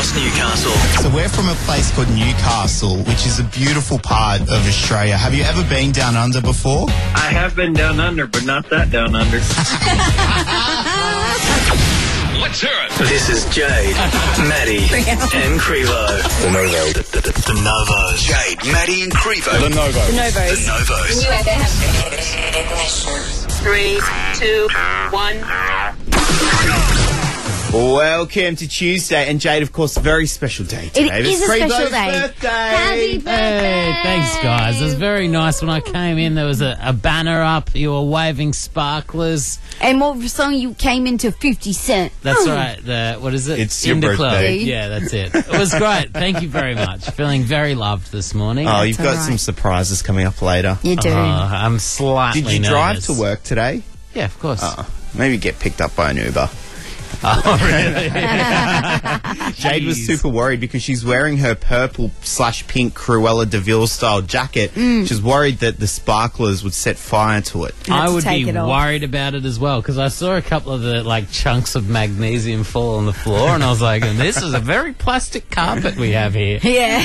across Newcastle. So we're from a place called Newcastle, which is a beautiful part of Australia. Have you ever been down under before? I have been down under, but not that down under. Let's hear it. This is Jade, Maddie, and Crevo. The Novos. The Novos. Jade, Maddie, and Crevo. The Novos. The Novos. The Novos. New FM. 3, 2, 1. Welcome to Tuesday, and Jade, of course, a very special day today. It is a Crevo's special day. Birthday. Happy birthday! Hey, thanks, guys. It was very nice when I came in. There was a banner up. You were waving sparklers. And what song you came into? 50 Cent. That's right. What is it? It's your In the Club. birthday. Yeah, that's it. It was great. Thank you very much. Feeling very loved this morning. Oh, you've got all right. some surprises coming up later. You do. I'm slightly Did you nervous. drive to work today? Yeah, of course. Maybe get picked up by an Uber. Oh, really? Jade was Jeez. super worried because she's wearing her purple/pink Cruella de Vil style jacket. She's worried that the sparklers would set fire to it. I to would take be it off. worried about it as well, because I saw a couple of the chunks of magnesium fall on the floor, and I was like, and this is a very plastic carpet we have here.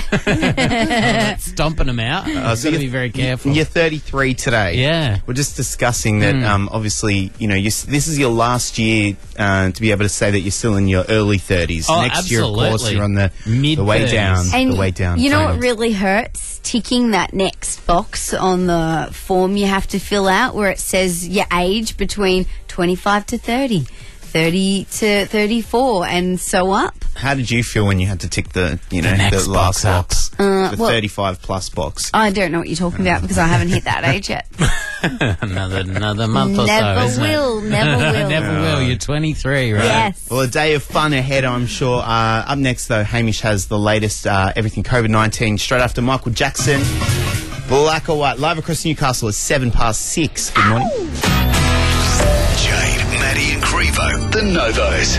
Yeah. Stomping them out. You've got to be very careful. You're 33 today. Yeah. We're just discussing that, obviously, you know, this is your last year to be able to say that you're still in your early 30s. Oh, Next year, of course, absolutely. you're on the way Mid-30s. down. And the way down. you know what phase. really hurts? Ticking that next box on the form you have to fill out where it says your age between 25 to 30, 30 to 34, and so up. How did you feel when you had to tick the next last box? The well- 35 plus box. I don't know what you're talking about because I haven't hit that age yet. Another month or so, Never isn't will, it? never will. Never will. You're 23, right? Yes. Well, a day of fun ahead, I'm sure. Up next, though, Hamish has the latest everything COVID-19 straight after Michael Jackson. Black or White, live across Newcastle at 6:07. Good morning. Jade, Maddie, and Crevo. The Novos.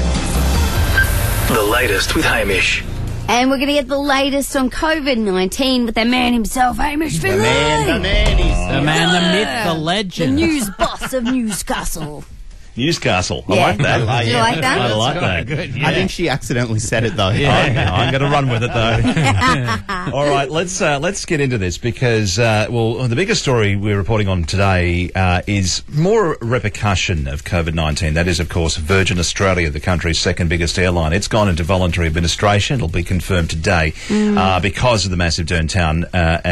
The latest with Hamish. And we're going to get the latest on COVID-19 with the man himself, Hamish The Finlay. man, the The man, the myth, the The legend. news boss of Newcastle. Newcastle. I Yeah. like that. Do you like that? I like Quite that. good, yeah. I think she accidentally said it, though. I'm going to run with it though. All right, let's get into this because the biggest story we're reporting on today is more repercussion of COVID-19. That is, of course, Virgin Australia, the country's second biggest airline. It's gone into voluntary administration. It'll be confirmed today because of the massive downturn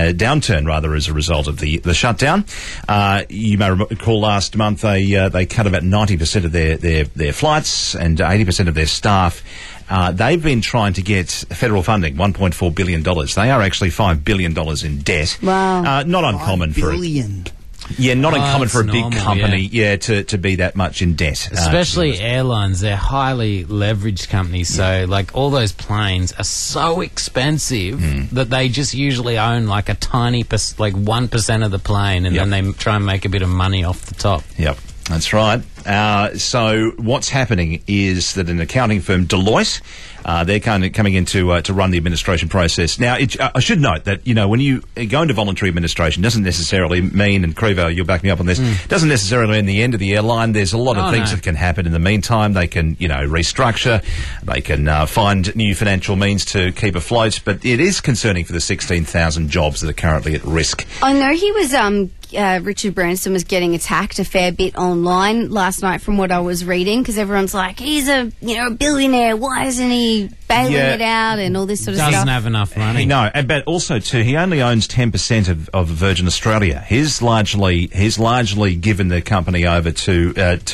as a result of the shutdown. You may recall last month they cut about 90% of their flights and 80% of their staff. They've been trying to get federal funding, $1.4 billion. They are actually $5 billion in debt. Wow. Not uncommon for Billion. not uncommon it's for a big normal, company, to be that much in debt. Especially airlines, they're highly leveraged companies, so like all those planes are so expensive that they just usually own like a tiny, 1% of the plane, and then they try and make a bit of money off the top. Yep, that's right. So what's happening is that an accounting firm, Deloitte, they're kind of coming in to run the administration process. Now, I should note that, when you go into voluntary administration, doesn't necessarily mean, and Crevo, you'll back me up on this, doesn't necessarily mean the end of the airline. There's a lot of things that can happen in the meantime. They can, restructure. They can find new financial means to keep afloat. But it is concerning for the 16,000 jobs that are currently at risk. I know he was, Richard Branson was getting attacked a fair bit online last night from what I was reading, because everyone's like, he's a billionaire, why isn't he bailing it out and all this sort of Doesn't stuff? have enough money. No, but also too, he only owns 10% of Virgin Australia. He's largely given the company over to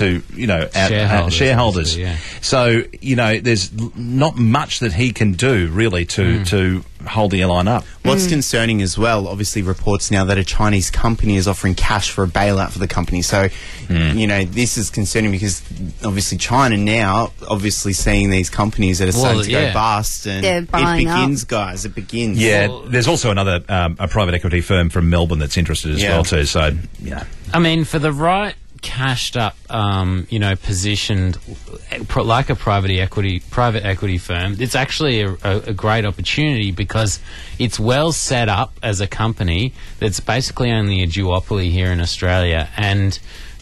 shareholders. Yeah. So there's not much that he can do really to hold the airline up. What's concerning as well, obviously, reports now that a Chinese company is offering cash for a bailout for the company. So, this is concerning because obviously China now, seeing these companies that are starting to go bust, and They're it buying up. begins, guys. It begins. Yeah, there's also another a private equity firm from Melbourne that's interested as well too. So, I mean, for the right cashed up, positioned like a private equity firm, it's actually a great opportunity because it's well set up as a company that's basically only a duopoly here in Australia, and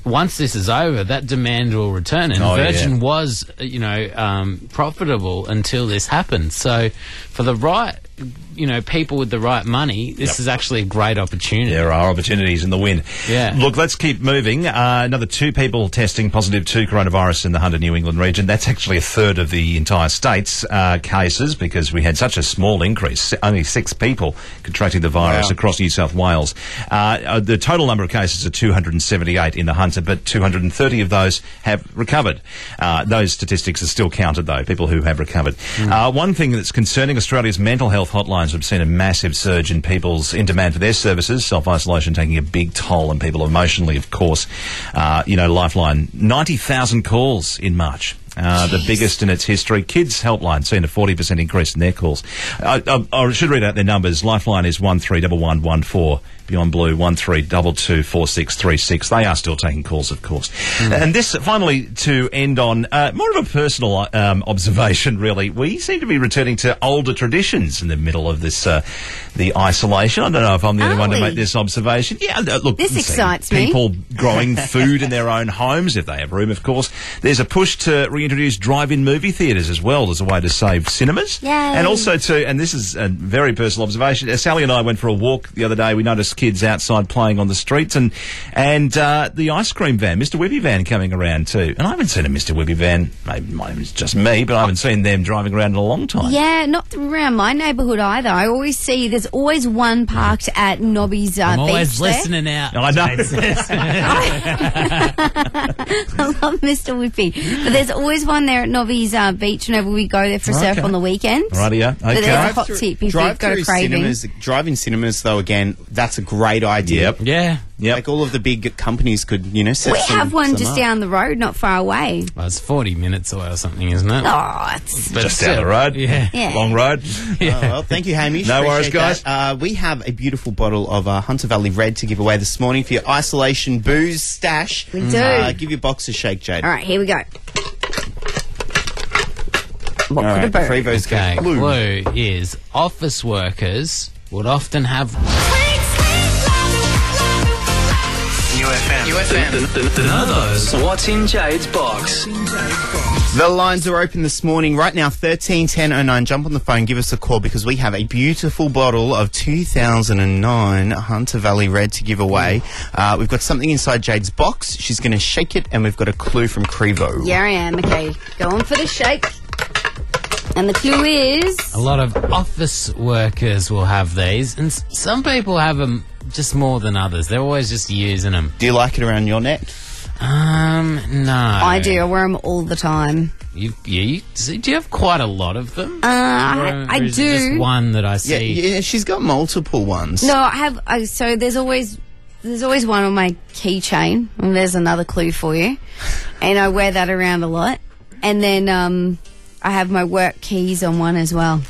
once this is over, that demand will return. And Virgin was, profitable until this happened. So for the right, people with the right money, this is actually a great opportunity. There are opportunities in the wind. Yeah. Look, let's keep moving. Another 2 people testing positive to coronavirus in the Hunter New England region. That's actually a third of the entire state's cases, because we had such a small increase. Only 6 people contracting the virus across New South Wales. The total number of cases are 278 in the Hunter, but 230 of those have recovered. Those statistics are still counted, though, people who have recovered. One thing that's concerning, Australia's mental health hotlines have seen a massive surge in demand for their services, self-isolation taking a big toll on people emotionally, of course. Lifeline, 90,000 calls in March. The biggest in its history. Kids Helpline seen a 40% increase in their calls. I should read out their numbers. Lifeline is 131114. Beyond Blue 13224636. They are still taking calls, of course. And this, finally, to end on more of a personal observation, really. We seem to be returning to older traditions in the middle of this the isolation. I don't know if I'm the only one to make this observation. Yeah, look, this excites me. People growing food in their own homes, if they have room, of course. There's a push to reintroduce drive-in movie theatres as well as a way to save cinemas. Yay. And also and this is a very personal observation, Sally and I went for a walk the other day. We noticed kids outside playing on the streets, and the ice cream van, Mr. Whippy van, coming around too. And I haven't seen a Mr. Whippy van. Maybe it's just me, but I haven't seen them driving around in a long time. Yeah, not around my neighbourhood either. I always see there's always one parked at Nobby's I'm beach always there. listening out. I know. I love Mr. Whippy. But there's always one there at Nobby's beach whenever we go there for surf on the weekends. Rightio. Okay. But there's a hot tip if you go craving. Drive-in cinemas, though, again, that's a great idea. Yeah. Yep. Like all of the big companies could, set We some, have one some just up. down the road, not far away. Well, it's 40 minutes away or something, isn't it? Oh, it's... But Just still, down the road. Yeah. Yeah. Long road. Oh, well, thank you, Hamish. No worries, Appreciate that. We have a beautiful bottle of Hunter Valley Red to give away this morning for your isolation booze stash. We do. Give your box a shake, Jade. All right, here we go. What All could right, it be? Frevo's Okay, got glue. clue is office workers would often have... UFM. The Novos. What's in Jade's box? The lines are open this morning. Right now, 131009. Jump on the phone, give us a call, because we have a beautiful bottle of 2009 Hunter Valley Red to give away. We've got something inside Jade's box. She's going to shake it, and we've got a clue from Crevo. Yeah, I am. Okay, go on for the shake. And the clue is... A lot of office workers will have these, and some people have them just more than others. They're always just using them. Do you like it around your neck? No. I do. I wear them all the time. Do you have quite a lot of them? I Or is do. it just one that I Yeah, see? yeah, she's got multiple ones. No, I have. So there's always one on my keychain, and there's another clue for you. And I wear that around a lot. And then I have my work keys on one as well.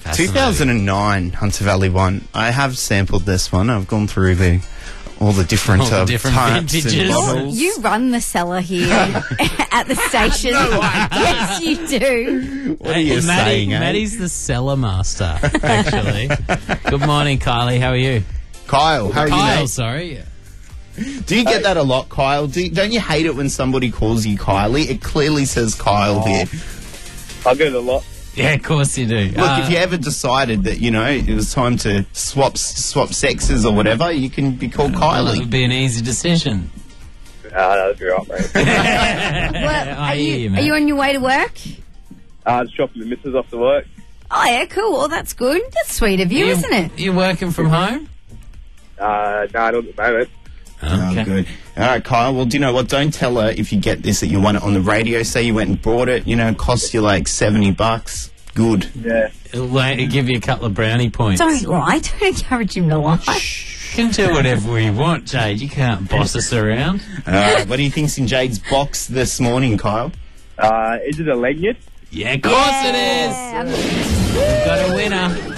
2009 Hunter Valley one. I have sampled this one. I've gone through all the different, All the different types and vintages. models. You run the cellar here at the station. Yes, you do. What are you saying, eh? Maddie's the cellar master, actually. Good morning, Kylie. How are you? Kyle, how are Kyle, you, mate? sorry. Do you get that a lot, Kyle? Don't you hate it when somebody calls you Kylie? It clearly says Kyle here. I get it a lot. Yeah, of course you do. Look, if you ever decided that, it was time to swap sexes or whatever, you can be called It Kylie. would be an easy decision. That'd be right, mate. Well, I hear you, are mate. you on your way to work? Just dropping the missus off to work. Oh, yeah, cool. Well, that's good. That's sweet of you, isn't it? You're working from home? No, not at the moment. Oh, good. All right, Kyle. Well, do you know what? Don't tell her if you get this that you want it on the radio. Say you went and bought it. It costs you like $70. Good. Yeah. It'll give you a couple of brownie points. Don't lie. Don't encourage him to lie. You can do whatever we want, Jade. You can't boss us around. All right. What do you think's in Jade's box this morning, Kyle? Is it a lanyard? Yeah, of course it is. We've got a winner.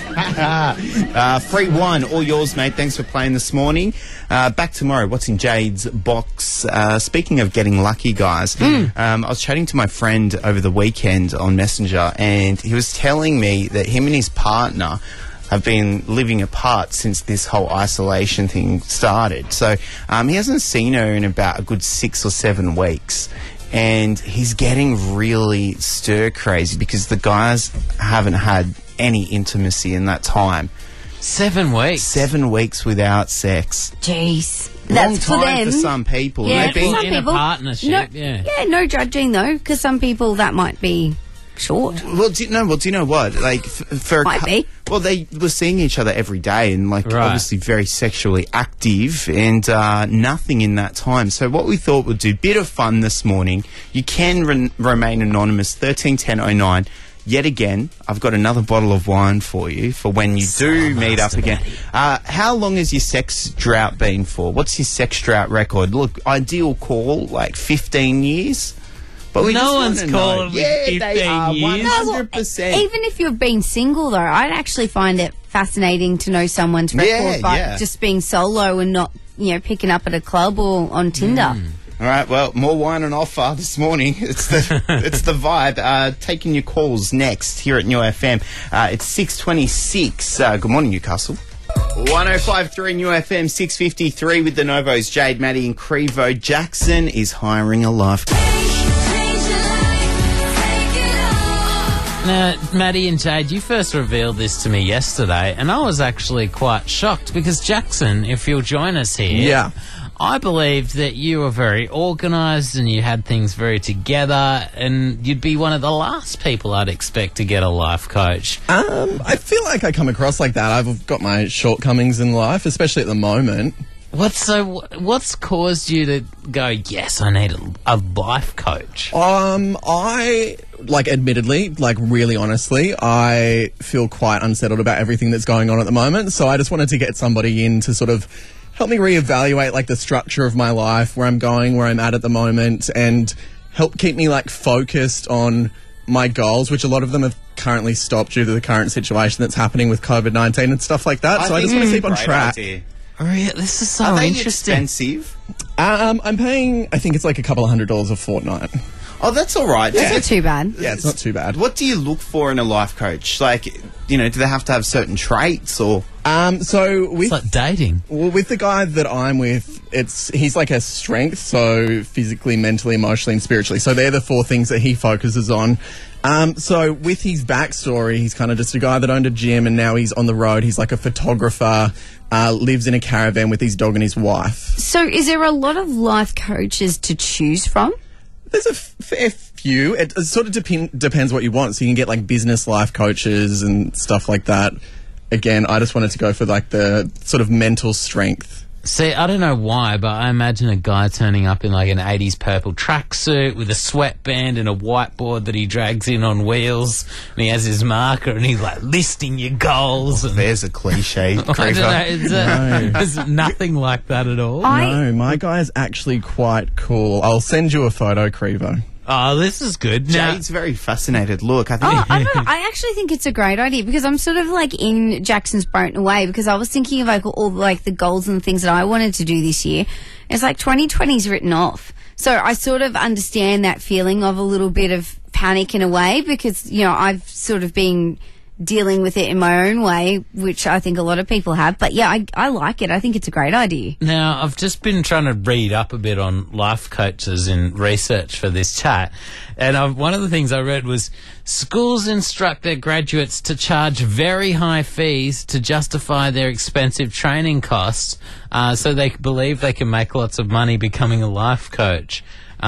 Free one, all yours, mate. Thanks for playing this morning. Back tomorrow. What's in Jade's box? Speaking of getting lucky, guys, I was chatting to my friend over the weekend on Messenger, and he was telling me that him and his partner have been living apart since this whole isolation thing started. So he hasn't seen her in about a good 6 or 7 weeks. And he's getting really stir crazy because the guys haven't had any intimacy in that time. 7 weeks? 7 weeks without sex. Jeez. Long That's time for them. for some people. Yeah, And they've been- some in a people- partnership, no, yeah. no judging though, because some people that might be short. Well, do you know what? Like, for Might be. well, they were seeing each other every day and, like, Right. obviously very sexually active and nothing in that time. So what we thought we'd do, bit of fun this morning. You can remain anonymous, 131009. Yet again, I've got another bottle of wine for you for when you do meet up again. How long has your sex drought been for? What's your sex drought record? Look, ideal call, like 15 years. But we No just one's wanna know. calling me Yeah, 15 they are, years. 100%. Even if you've been single though, I'd actually find it fascinating to know someone's record Yeah, by yeah. just being solo and not, picking up at a club or on Tinder. All right, well, more wine on offer this morning. It's the it's the vibe. Taking your calls next here at New FM. It's 6:26. Good morning, Newcastle. 105.3 New FM, 6:53 with the Novos, Jade, Maddie and Crevo. Jackson is hiring a life coach. Now, Maddie and Jade, you first revealed this to me yesterday, and I was actually quite shocked because, Jackson, if you'll join us here, Yeah. I believed that you were very organised and you had things very together, and you'd be one of the last people I'd expect to get a life coach. I feel like I come across like that. I've got my shortcomings in life, especially at the moment. What's caused you to go, yes, I need a life coach? Admittedly, really honestly, I feel quite unsettled about everything that's going on at the moment. So I just wanted to get somebody in to sort of help me reevaluate, the structure of my life, where I'm going, where I'm at the moment, and help keep me, focused on my goals, which a lot of them have currently stopped due to the current situation that's happening with COVID-19 and stuff like that. So I just want to keep on track. Oh, yeah, this is so Are they interesting. expensive? I'm paying, I think it's a couple of $100 a fortnight. Oh, that's all right. It's not too bad. Yeah, it's not too bad. What do you look for in a life coach? Do they have to have certain traits or? So with It's like dating. Well, with the guy that I'm with, he's like a strength, so physically, mentally, emotionally, and spiritually. So they're the 4 things that he focuses on. So with his backstory, he's kind of just a guy that owned a gym and now he's on the road. He's like a photographer, lives in a caravan with his dog and his wife. So is there a lot of life coaches to choose from? There's a fair few. It sort of depends what you want. So you can get business life coaches and stuff like that. Again, I just wanted to go for the sort of mental strength. See, I don't know why, but I imagine a guy turning up in an 80s purple tracksuit with a sweatband and a whiteboard that he drags in on wheels, and he has his marker and he's listing your goals. And There's a cliche. I don't know, Creeper. it's nothing like that at all. No, my guy's actually quite cool. I'll send you a photo, Crevo. Oh, this is good. Now, Jade's very fascinated. Look, I think. Oh, I don't know. I actually think it's a great idea because I'm sort of in Jackson's boat in a way because I was thinking of all the goals and the things that I wanted to do this year. It's 2020's written off. So I sort of understand that feeling of a little bit of panic in a way because, I've sort of been dealing with it in my own way, which I think a lot of people have. But yeah, I like it. I think it's a great idea. Now, I've just been trying to read up a bit on life coaches in research for this chat, and one of the things I read was schools instruct their graduates to charge very high fees to justify their expensive training costs, so they believe they can make lots of money becoming a life coach.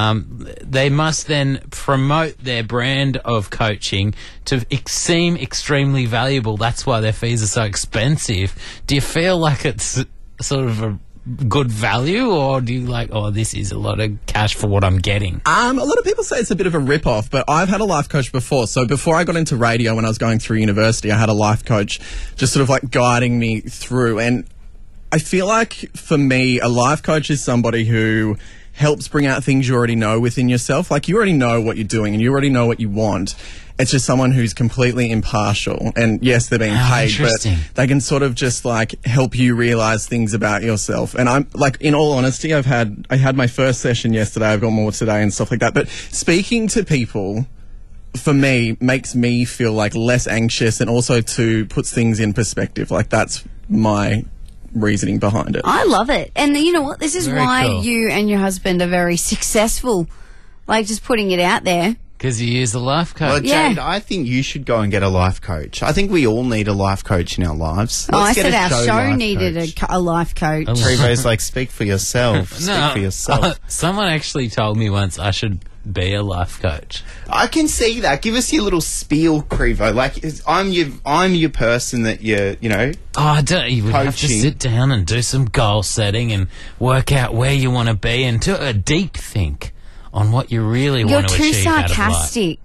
They must then promote their brand of coaching to seem extremely valuable. That's why their fees are so expensive. Do you feel like it's sort of a good value, or do you this is a lot of cash for what I'm getting? A lot of people say it's a bit of a rip-off, but I've had a life coach before. So before I got into radio, when I was going through university, I had a life coach just sort of guiding me through. And I feel like for me, a life coach is somebody who helps bring out things you already know within yourself. You already know what you're doing and you already know what you want. It's just someone who's completely impartial. And yes, they're being paid, but they can sort of just help you realize things about yourself. And I'm in all honesty, I had my first session yesterday. I've got more today and stuff like that. But speaking to people for me, makes me feel like less anxious and also to puts things in perspective. Like that's my reasoning behind it. I love it. And you know what? This is Very why cool. you and your husband are very successful. Like, just putting it out there. Because you use a life coach. Well, Yeah. Jade, I think you should go and get a life coach. I think we all need a life coach in our lives. I Let's get said a our show life needed coach. a life coach. Trevo's like, speak for yourself. Speak for yourself. Someone actually told me once I should be a life coach. I can see that. Give us your little spiel, Crevo. Like, I'm your person that you know. Oh, I don't. You would have to Coaching. sit down and do some goal setting and work out where you want to be and do a deep think on what you really You're want to too achieve out of life. sarcastic.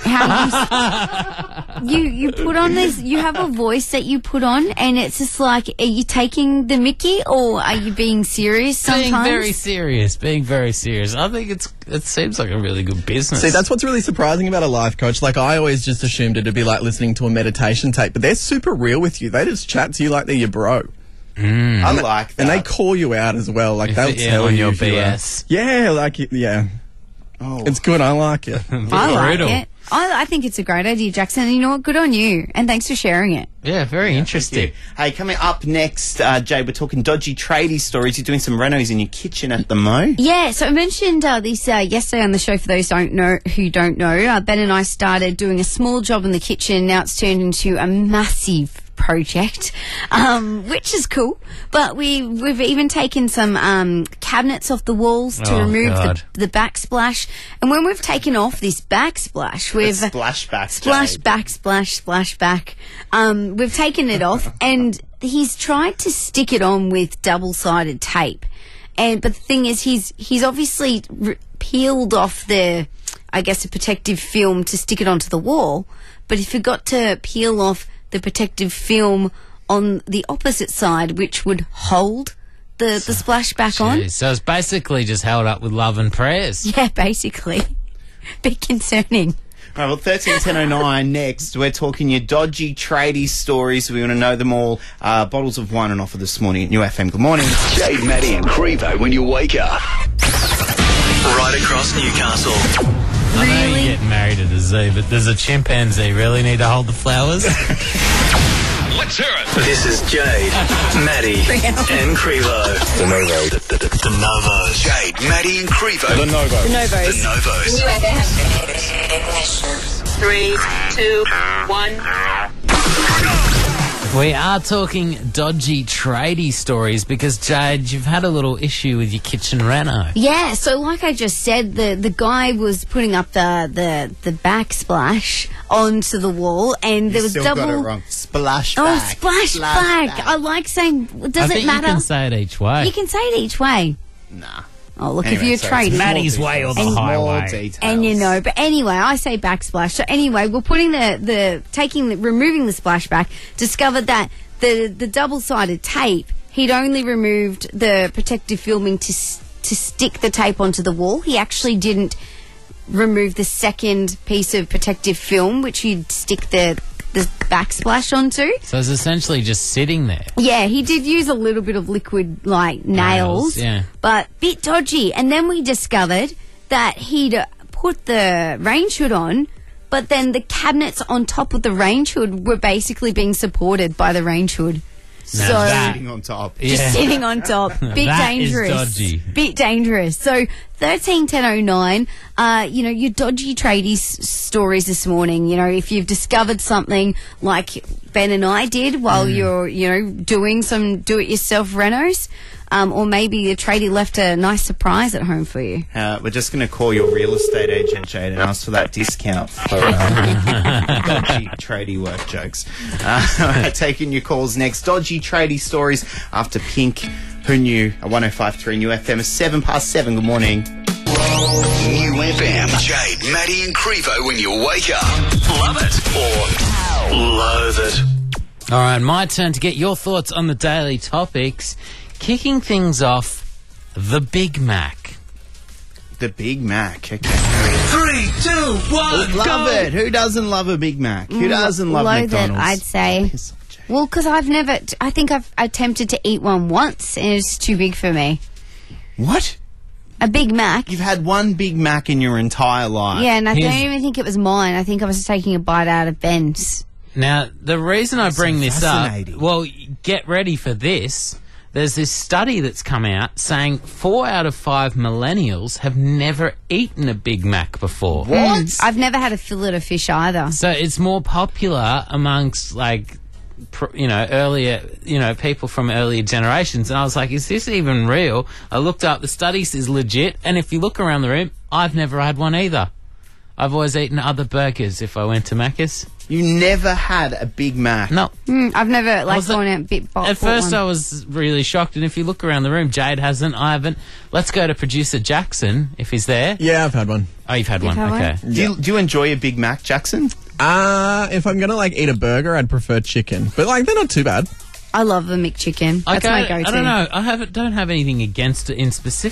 How you put on this? You have a voice that you put on, and it's just like, are you taking the Mickey or are you being serious? Sometimes Being very serious. I think it seems like a really good business. See, that's what's really surprising about a life coach. Like, I always just assumed it'd be like listening to a meditation tape, but they're super real with you. They just chat to you like they're your bro. I like that. And they call you out as well. Like, they'll Yeah, tell on you your if you are- BS. Yeah, like, yeah. Oh. It's good. I like it. I like Brutal. it. I think it's a great idea, Jackson. And you know what? Good on you. And thanks for sharing it. Yeah, very interesting. Hey, coming up next, Jade, we're talking dodgy tradie stories. You're doing some renos in your kitchen at the mo. Yeah, so I mentioned this yesterday on the show. For those who don't know, Ben and I started doing a small job in the kitchen. Now it's turned into a massive project, which is cool. But we've even taken some cabinets off the walls to Oh, remove God. the backsplash. And when we've taken off this backsplash, we've Splashback. splashback. We've taken it off, and he's tried to stick it on with double-sided tape. But the thing is, he's obviously peeled off the protective film to stick it onto the wall, but he forgot to peel off the protective film on the opposite side, which would hold the splashback on. Jeez, so it's basically just held up with love and prayers. Yeah, basically. Bit concerning. All right, well, 131009 next. We're talking your dodgy tradie stories. We want to know them all. Bottles of wine on offer this morning at New FM. Good morning. Jade, Maddie and Crevo when you wake up. Right across Newcastle. I know Really? you're getting married at a zoo, but does a chimpanzee really need to hold the flowers? Let's hear it. This is Jade, Maddie and Crevo. The Novo. The Novo. Jade, Maddie and Crevo. The Novo. The Novos. 3, 2, 1. We are talking dodgy tradie stories because, Jade, you've had a little issue with your kitchen reno. Yeah, so like I just said, the guy was putting up the backsplash onto the wall, and there was Still double. got it wrong. Splashback. Oh, splashback! I like saying. Does I it think matter? you can say it each way. You can say it each way. Nah. Oh, look, Anyway, if you're so a it's tradie, Maddie's way or the More highway. details. and you know. But anyway, I say backsplash. So anyway, we're putting removing the splashback. Discovered that the double-sided tape, he'd only removed the protective filming to stick the tape onto the wall. He actually didn't remove the second piece of protective film, which you'd stick the backsplash onto. So it's essentially just sitting there. Yeah, he did use a little bit of liquid, like nails, yeah. but bit dodgy. And then we discovered that he'd put the range hood on, but then the cabinets on top of the range hood were basically being supported by the range hood. Now So that- Sitting on top. just sitting on top, bit That is dangerous, dodgy. bit dangerous. So 131009, your dodgy tradie stories this morning. You know, if you've discovered something like Ben and I did while you're doing some do-it-yourself renos, or maybe a tradie left a nice surprise at home for you. We're just going to call your real estate agent, Jade, and ask for that discount for dodgy tradie work jokes. Taking your calls next. Dodgy tradie stories after Pink. Who knew? A 105.3 New FM is 7:07. Good morning. New FM. Jade, Maddie and Crevo when you wake up. Love it or loathe it. All right, my turn to get your thoughts on the daily topics. Kicking things off, the Big Mac. The Big Mac. Okay. 3, 2, 1, Love it. Who doesn't love a Big Mac? Who doesn't love Loathe it, McDonald's? I'd say. Piss off, Jade. Well, because I think I've attempted to eat one once, and it's too big for me. What? A Big Mac. You've had one Big Mac in your entire life. Yeah, and I Here's- don't even think it was mine. I think I was taking a bite out of Ben's. Now, the reason I bring this up, fascinating. well, get ready for this. There's this study that's come out saying 4 out of 5 millennials have never eaten a Big Mac before. What? I've never had a fillet of fish either. So it's more popular amongst, like, earlier, people from earlier generations. And I was like, is this even real? I looked up, the study is legit. And if you look around the room, I've never had one either. I've always eaten other burgers if I went to Macca's. You never had a Big Mac. No. I've never Was it- gone out At first, I was really shocked, and if you look around the room, Jade hasn't, I haven't. Let's go to producer Jackson if he's there. Yeah, I've had one. Oh, you've had one. had one? Okay. Do you enjoy a Big Mac, Jackson? If I'm gonna eat a burger, I'd prefer chicken, but they're not too bad. I love the McChicken. That's my go-to. I don't know. Don't have anything against it in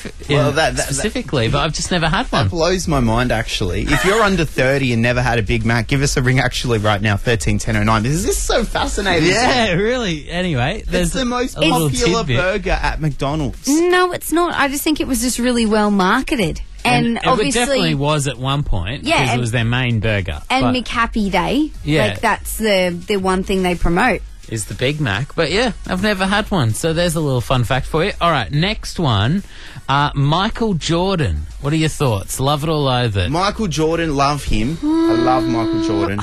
specifically, but I've just never had one. That blows my mind, actually. If you're under 30 and never had a Big Mac, give us a ring actually right now, 131009. This is so fascinating. Yeah, really. Anyway, there's It's the most a little popular tidbit. burger at McDonald's. No, it's not. I just think it was just really well marketed. And it obviously, definitely was at one point Yeah, because it and- was their main burger. and but McHappy Day. Yeah. Like, that's the one thing they promote. is the Big Mac. But yeah, I've never had one. So there's a little fun fact for you. All right, next one. Michael Jordan. What are your thoughts? Love it or loathe it? Michael Jordan, love him. I love Michael Jordan.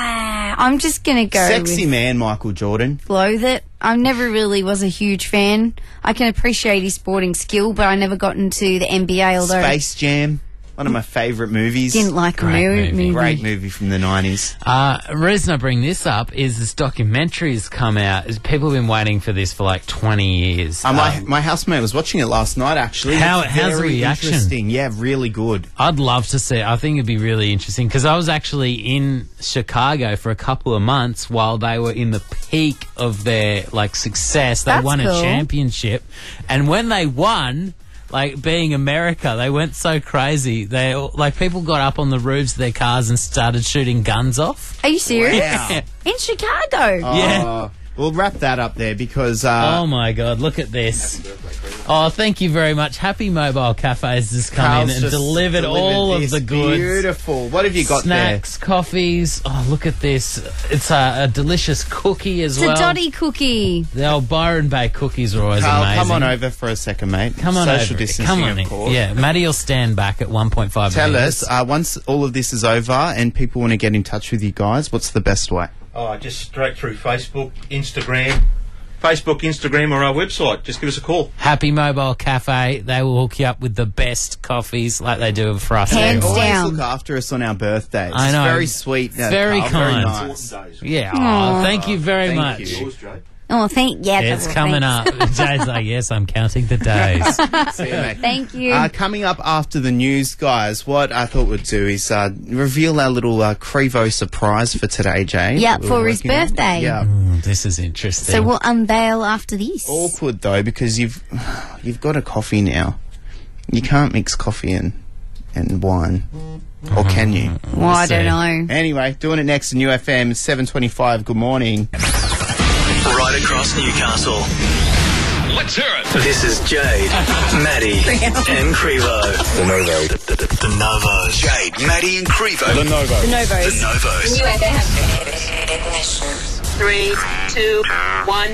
I'm just going to go Sexy with man, Michael Jordan. loathe it. I never really was a huge fan. I can appreciate his sporting skill, but I never got into the NBA, although Space Jam, one of my favourite movies. I didn't like the Great movie. Great movie from the 90s. Reason I bring this up is this documentary has come out. People have been waiting for this for like 20 years. My housemate was watching it last night, actually. How's It's the very reaction? interesting. Yeah, really good. I'd love to see it. I think it'd be really interesting because I was actually in Chicago for a couple of months while they were in the peak of their success. They That's won a cool. championship, and when they won, being America, they went so crazy. They people got up on the roofs of their cars and started shooting guns off. Are you serious? Wow. In Chicago? Yeah. We'll wrap that up there because... Oh my God! Look at this. Oh, thank you very much. Happy Mobile Cafes has come Carl's in and just delivered all of this. the goods. Beautiful. What have you got Snacks, coffees. Oh, look at this. It's a delicious cookie as It's well. a Dottie cookie. The old Byron Bay cookies are always there? Carl, amazing. come on over for a second, mate. Come on Social over. distancing, Come on of in. course. Yeah, Maddie will stand back at 1.5 Tell meters. us, once all of this is over and people want to get in touch with you guys, what's the best way? Just straight through Facebook, Instagram, or our website. Just give us a call. Happy Mobile Cafe. They will hook you up with the best coffees like they do for us. Hands here. Always down. look after us on our birthdays. I know. It's very sweet. Very Carl, kind. Very nice. Yeah. Oh, thank you very Thank much. you. Oh, It's coming up. Jay's like, yes, I'm counting the days. See you, mate. Thank you. Coming up after the news, guys, what I thought we'd do is reveal our little Crevo surprise for today, Jay. Yeah, that we're for his working on. birthday. Yeah. This is interesting. So we'll unveil after this. Awkward, though, because you've got a coffee now. You can't mix coffee and wine. Or can you? Well, I don't know. Anyway, doing it next to New FM, 7:25. Good morning. Right across Newcastle. Let's hear it. This is Jade, Maddie, and Crevo. The Novo. The Novos. Jade, Maddie, and Crevo. The Novo. The Novos. The Novos. 3, 2, 1.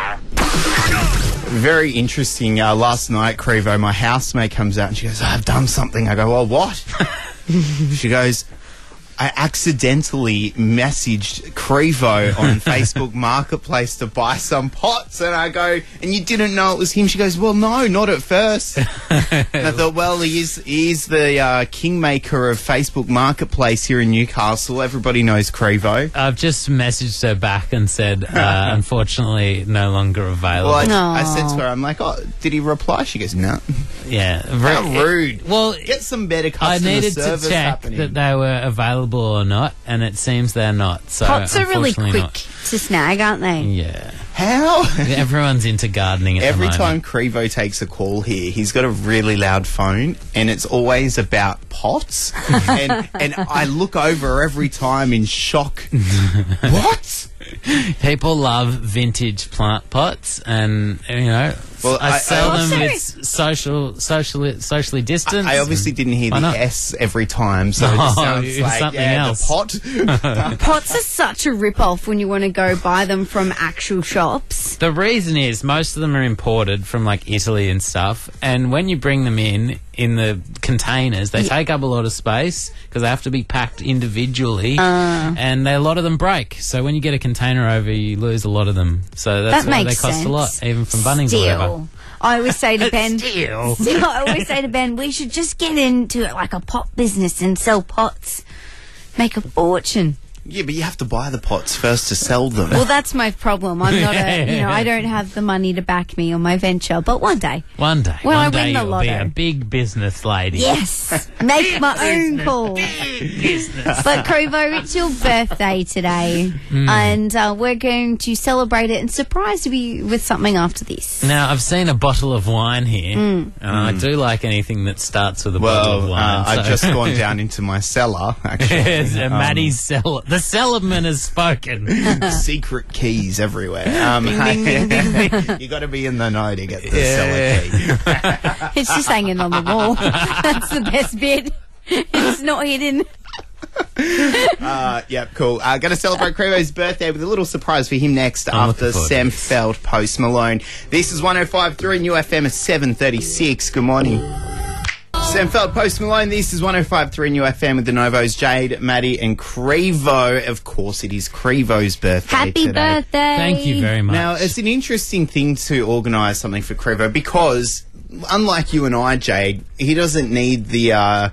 Very interesting. Last night, Crevo, my housemate comes out and she goes, I've done something. I go, well, what? She goes, I accidentally messaged Crevo on Facebook Marketplace to buy some pots. And I go, and you didn't know it was him? She goes, well, no, not at first. And I thought, well, he is the kingmaker of Facebook Marketplace here in Newcastle. Everybody knows Crevo. I've just messaged her back and said, unfortunately, no longer available. Well, No. I said to her, I'm like, oh, did he reply? She goes, no. Yeah. How rude. Well, Get some better I customer needed to service check happening. that they were available or not, and it seems they're not. So Pots are really quick unfortunately not. to snag, aren't they? Yeah. How? Everyone's into gardening at Every the time moment. Crevo takes a call here, he's got a really loud phone, and it's always about pots. and I look over every time in shock. What? People love vintage plant pots, and Well, I sell I- them with socially distanced. I obviously didn't hear Why the not? S every time, so it just sounds it's like something else. the pot. Pots are such a rip-off when you want to go buy them from actual shops. The reason is most of them are imported from like Italy and stuff, and when you bring them in the containers, they take up a lot of space because they have to be packed individually, and a lot of them break. So when you get a container over, you lose a lot of them. So that's That why they makes cost a lot, sense. even from Bunnings or whatever. Still, I always say to Ben, Still. I always say to Ben, we should just get into like a pot business and sell pots, make a fortune. Yeah, but you have to buy the pots first to sell them. Well, that's my problem. I'm not I don't have the money to back me on my venture, but one day. One day, When I one day win the you'll be lotto. a big business lady. Yes, make my own call. But Crevo, it's your birthday today, and we're going to celebrate it and surprise you with something after this. Now, I've seen a bottle of wine here, and I do like anything that starts with a bottle of Well, wine. I've just gone down into my cellar, actually. Yes, Maddie's cellar. The cellarman has spoken. Secret keys everywhere. You got to be in the know to get the cellar key. It's just hanging on the wall. That's the best bit. It's not hidden. Yep, cool. Going to celebrate Crevo's birthday with a little surprise for him next after looking forward to Sam this. Feld, Post Malone. This is 105.3 New FM at 7:36. Good morning. Sam Feld, Post Malone. This is 105.3 New FM with the Novos, Jade, Maddie, and Crevo. Of course, it is Crevo's birthday Happy today. birthday. Thank you very much. Now, it's an interesting thing to organise something for Crevo because, unlike you and I, Jade, he doesn't need the,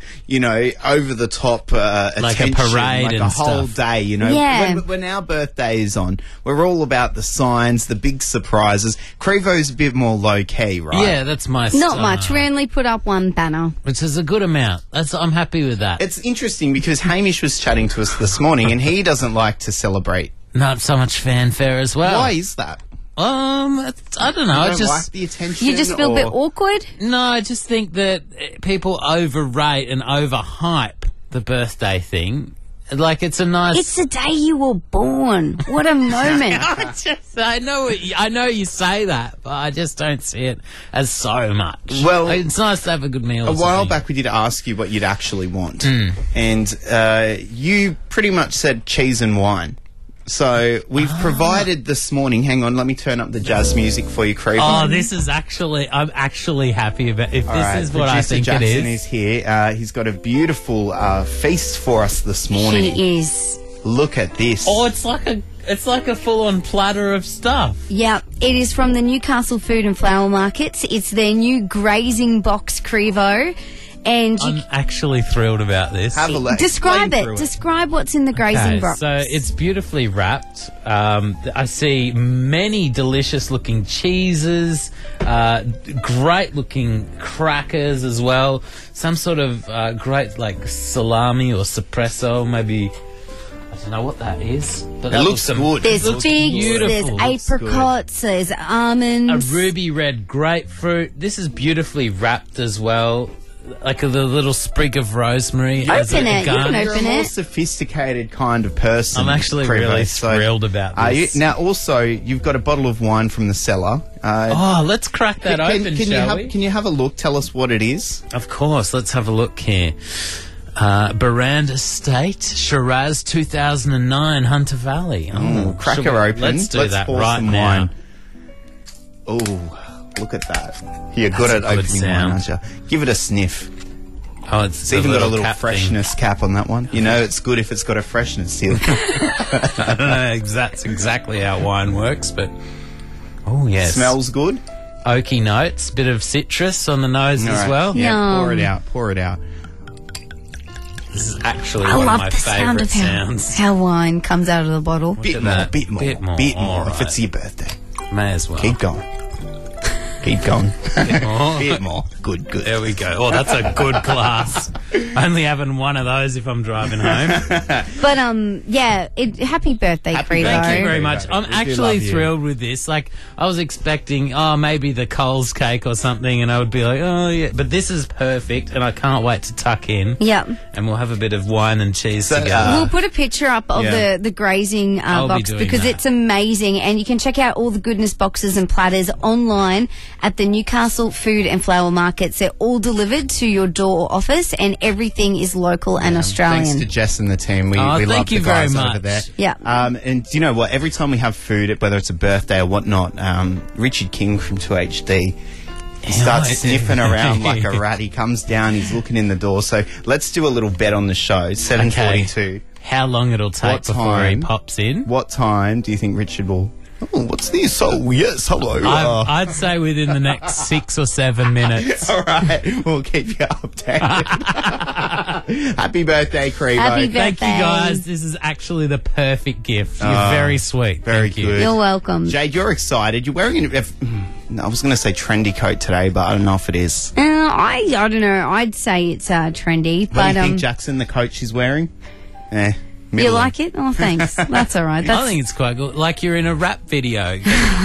over-the-top Like a attention, parade like and a whole stuff. day, Yeah. When our birthday is on, we're all about the signs, the big surprises. Crevo's a bit more low-key, right? Yeah, that's my Not style. much. We only put up one banner. Which is a good amount. I'm happy with that. It's interesting because Hamish was chatting to us this morning and he doesn't like to celebrate. Not so much fanfare as well. Why is that? I don't know. You I don't just like the attention? You just feel a bit or- awkward? no. I just think that people overrate and overhype the birthday thing. Like it's a nice. It's the day you were born. What a moment. I know you say that, but I just don't see it as so much. Well, it's nice to have a good meal. A or while something. back, we did ask you what you'd actually want, and you pretty much said cheese and wine. So we've provided this morning. Hang on, let me turn up the jazz music for you, Crevo. Oh, I'm actually happy about. If All this right, is what I producer think Jackson it is. here. He's got a beautiful feast for us this morning. She is. Look at this. Oh, it's like a full-on platter of stuff. Yeah, it is from the Newcastle Food and Flower Markets. It's their new grazing box Crevo. And you I'm actually thrilled about this. Have a look. describe Explain through it. Describe what's in the grazing box. So it's beautifully wrapped. I see many delicious-looking cheeses, great-looking crackers as well. Some sort of great, like salami or suppresso, maybe. I don't know what that is. But It looks good. There's looks figs, beautiful. there's Looks apricots, there's almonds. a ruby red grapefruit. This is beautifully wrapped as well. Like the little sprig of rosemary. as Open a it. You can garnish. You're a open more it. sophisticated kind of person. I'm actually Crevo, really so- thrilled about Are you? this. Now, also, you've got a bottle of wine from the cellar. Oh, let's crack that open, shall we? Can you have a look? Tell us what it is. Of course, let's have a look here. Barand Estate, Shiraz 2009, Hunter Valley. Oh, Crack should her we- open. Let's do that pour right some now. wine. Oh, look at that. You're good That's at a good opening sound. wine, aren't you? Give it a sniff. Oh, it's It's even got a little cap thing. freshness cap on that one. You know it's good if it's got a freshness seal. I don't know that's exactly how wine works, but oh yes, Smells good. oaky notes, bit of citrus on the nose All as right. well. Yeah, pour it Yum. out. Pour it out. This is actually I one of love my the sound favourite of sounds. how wine comes out of the bottle. Bit at more, that. bit more, Bit more. bit more. All If right. it's your birthday, May as well. keep going. Keep going. more. Bit more. Good, good. There we go. Oh, that's a good glass. Only having one of those if I'm driving home. But happy birthday, Crevo. Thank you very much. I'm do actually love you. thrilled with this. Like, I was expecting, maybe the Coles cake or something, and I would be like, oh yeah. But this is perfect, and I can't wait to tuck in. Yep. And we'll have a bit of wine and cheese together. We'll put a picture up of the grazing I'll be box doing because that. it's amazing, and you can check out all the goodness boxes and platters online at the Newcastle Food and Flower Markets. They're all delivered to your door or office, and everything is local and Australian. Thanks to Jess and the team. We Oh, love thank the you very guys over much. there. Yeah. And do you know what? Every time we have food, whether it's a birthday or whatnot, Richard King from 2HD, he starts sniffing around like a rat. He comes down, he's looking in the door. So let's do a little bet on the show. 7:42. How long it'll take What before he time? pops in? What time do you think Richard will... Oh, what's this? Oh, yes, hello. I'd say within the next 6 or 7 minutes. All right, we'll keep you updated. Happy birthday, Crevo. Happy Thank you, birthday. guys. This is actually the perfect gift. You're very sweet. very Thank you. good. You're welcome. Jade, you're excited. You're wearing I was going to say trendy coat today, but I don't know if it is. I don't know. I'd say it's trendy, What but do you think, Jackson, the coat she's wearing? you middling. like it? Oh, thanks. That's all right. I think it's quite good. Like you're in a rap video.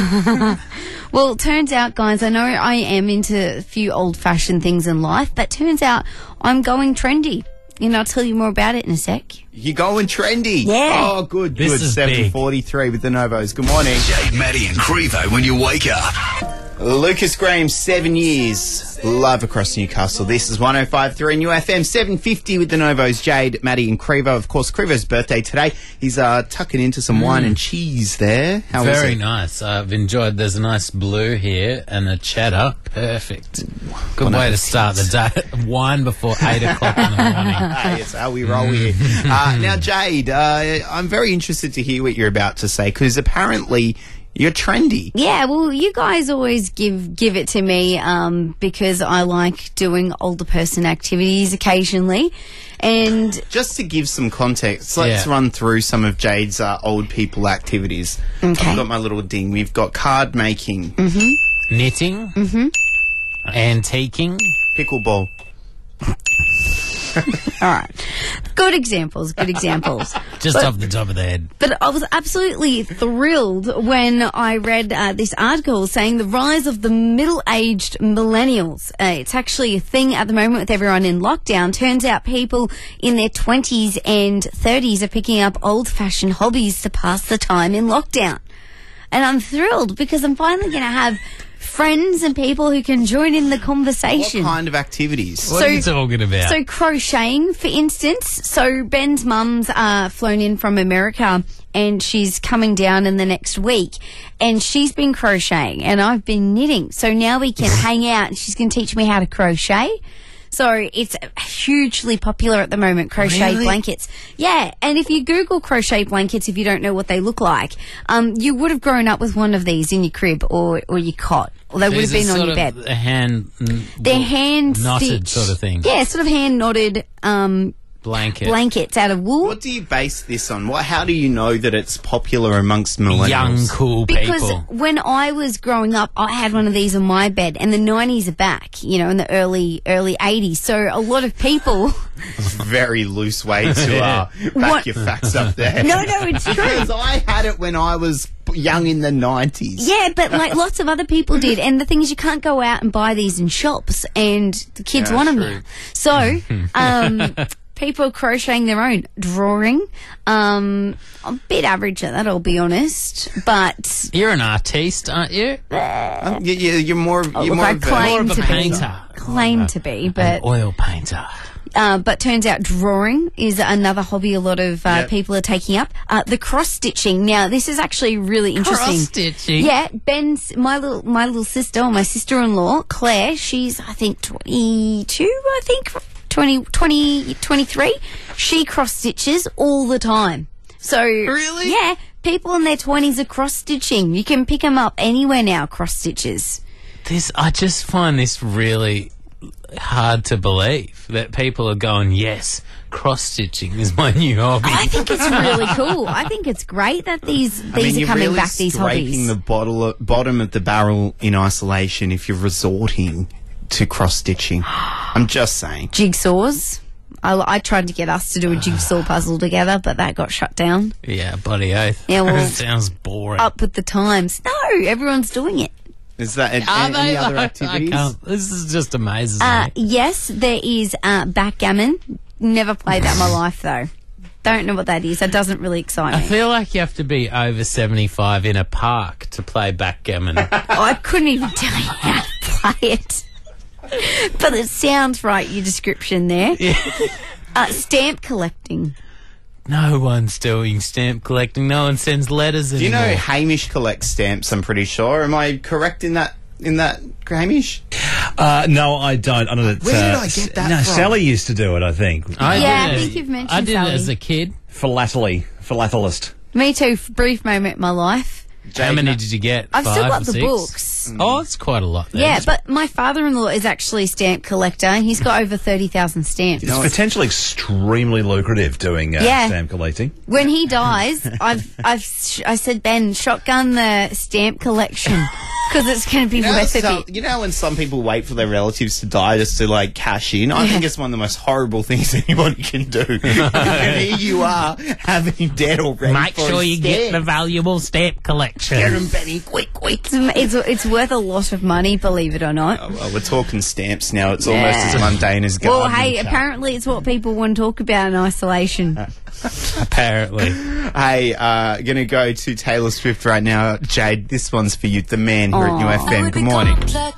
Well, it turns out, guys, I know I am into a few old-fashioned things in life, but turns out I'm going trendy. And I'll tell you more about it in a sec. You're going trendy. Yeah. Oh, good, This good. is big. 7:43 with the Novos. Good morning. Jade, Maddie and Crevo when you wake up. Lucas Graham, 7 years, live across Newcastle. This is 105.3 New FM, 7:50 with the Novos, Jade, Maddie and Crevo. Of course, Crevo's birthday today. He's tucking into some wine and cheese there. How was Very it? nice. I've enjoyed. There's a nice blue here and a cheddar. Perfect. Good way to start the day. Wine before 8 o'clock in the morning. Yes, how we roll here. Now, Jade, I'm very interested to hear what you're about to say because apparently you're trendy. Yeah, well, you guys always give it to me because I like doing older person activities occasionally. And Just to give some context, let's run through some of Jade's old people activities. Okay. I've got my little ding. We've got card making, Knitting. Antiquing. pickleball. all right, good examples. Just But- off the top of the head. But I was absolutely thrilled when I read this article saying the rise of the middle-aged millennials. It's actually a thing at the moment with everyone in lockdown. Turns out people in their 20s and 30s are picking up old-fashioned hobbies to pass the time in lockdown. And I'm thrilled because I'm finally going to have friends and people who can join in the What conversation. kind of activities? What are you talking about? So crocheting, for instance. So Ben's mum's flown in from America and she's coming down in the next week and she's been crocheting and I've been knitting. So now we can hang out and she's going to teach me how to crochet. So it's hugely popular at the moment, crocheted blankets. Yeah, and if you Google crochet blankets, if you don't know what they look like, you would have grown up with one of these in your crib or your cot. Or they would have been on your bed. A hand. They're hand knotted stitched, sort of thing. Yeah, sort of hand knotted Blanket. blankets out of wool. What do you base this on? How do you know that it's popular amongst millennials? Young, cool Because people. when I was growing up, I had one of these on my bed, and the 90s are back, in the early 80s. So a lot of people... Very loose way to back What? your facts up there. No, it's true. Because I had it when I was young in the 90s. Yeah, but like lots of other people did. And the thing is, you can't go out and buy these in shops, and the kids want them true. now. So, people are crocheting their own, drawing. I'm a bit average at that, I'll be honest. But You're an artiste, aren't you? You're more. look, You're more I of a- claim more of a to painter. be. Claim to be, but An oil painter. But turns out drawing is another hobby a lot of Yep. people are taking up. The cross stitching. Now, this is actually really interesting. Cross-stitching? Yeah, my little sister, or my sister-in-law, Claire, she's, I think, 22, 23. She cross stitches all the time. So, Really? Yeah, people in their 20s are cross stitching. You can pick them up anywhere now, cross stitches. I just find this really hard to believe that people are going, yes, cross-stitching is my new hobby. I think it's really cool. I think it's great that these are you're coming really back, these scraping hobbies. the bottom of the barrel in isolation if you're resorting to cross stitching. I'm just saying. Jigsaws. I tried to get us to do a jigsaw puzzle together, but that got shut down. Yeah, bloody oath. Yeah, well, sounds boring. Up with the times. No, everyone's doing it. Is that Are they? any other I activities? can't. This is just amazing. Yes, there is backgammon. Never played that in my life, though. Don't know what that is. That doesn't really excite I me. feel like you have to be over 75 in a park to play backgammon. I couldn't even tell you how to play it. But it sounds right, your description there. Stamp collecting. No one's doing stamp collecting. No one sends letters Do you anymore. know Hamish collects stamps? I'm pretty sure. Am I correct in that? Hamish? No, I don't. I know that. Where did I get that from? Sally used to do it. I think. I think you've mentioned I did Sally. it as a kid. Philatelist. Me too, brief moment in my life. How many did you get? I've 5 still got or the 6? books. Oh, it's quite a lot there. Yeah, but my father-in-law is actually a stamp collector, and he's got over 30,000 stamps. It's potentially extremely lucrative doing stamp collecting. When he dies, I said, Ben, shotgun the stamp collection because it's going to be worth a bit. You know when some people wait for their relatives to die just to like cash in? I think it's one of the most horrible things anybody can do. And here you are having dead already. Make sure you get the valuable stamp collection. Get 'em, Benny, quick. It's worth a lot of money, believe it or not. Oh, well, we're talking stamps now. It's almost as mundane as Well, gardening. hey, apparently it's what people want to talk about in isolation. Apparently. Hey, gonna go to Taylor Swift right now. Jade, this one's for you, the man here at New FM. Good morning.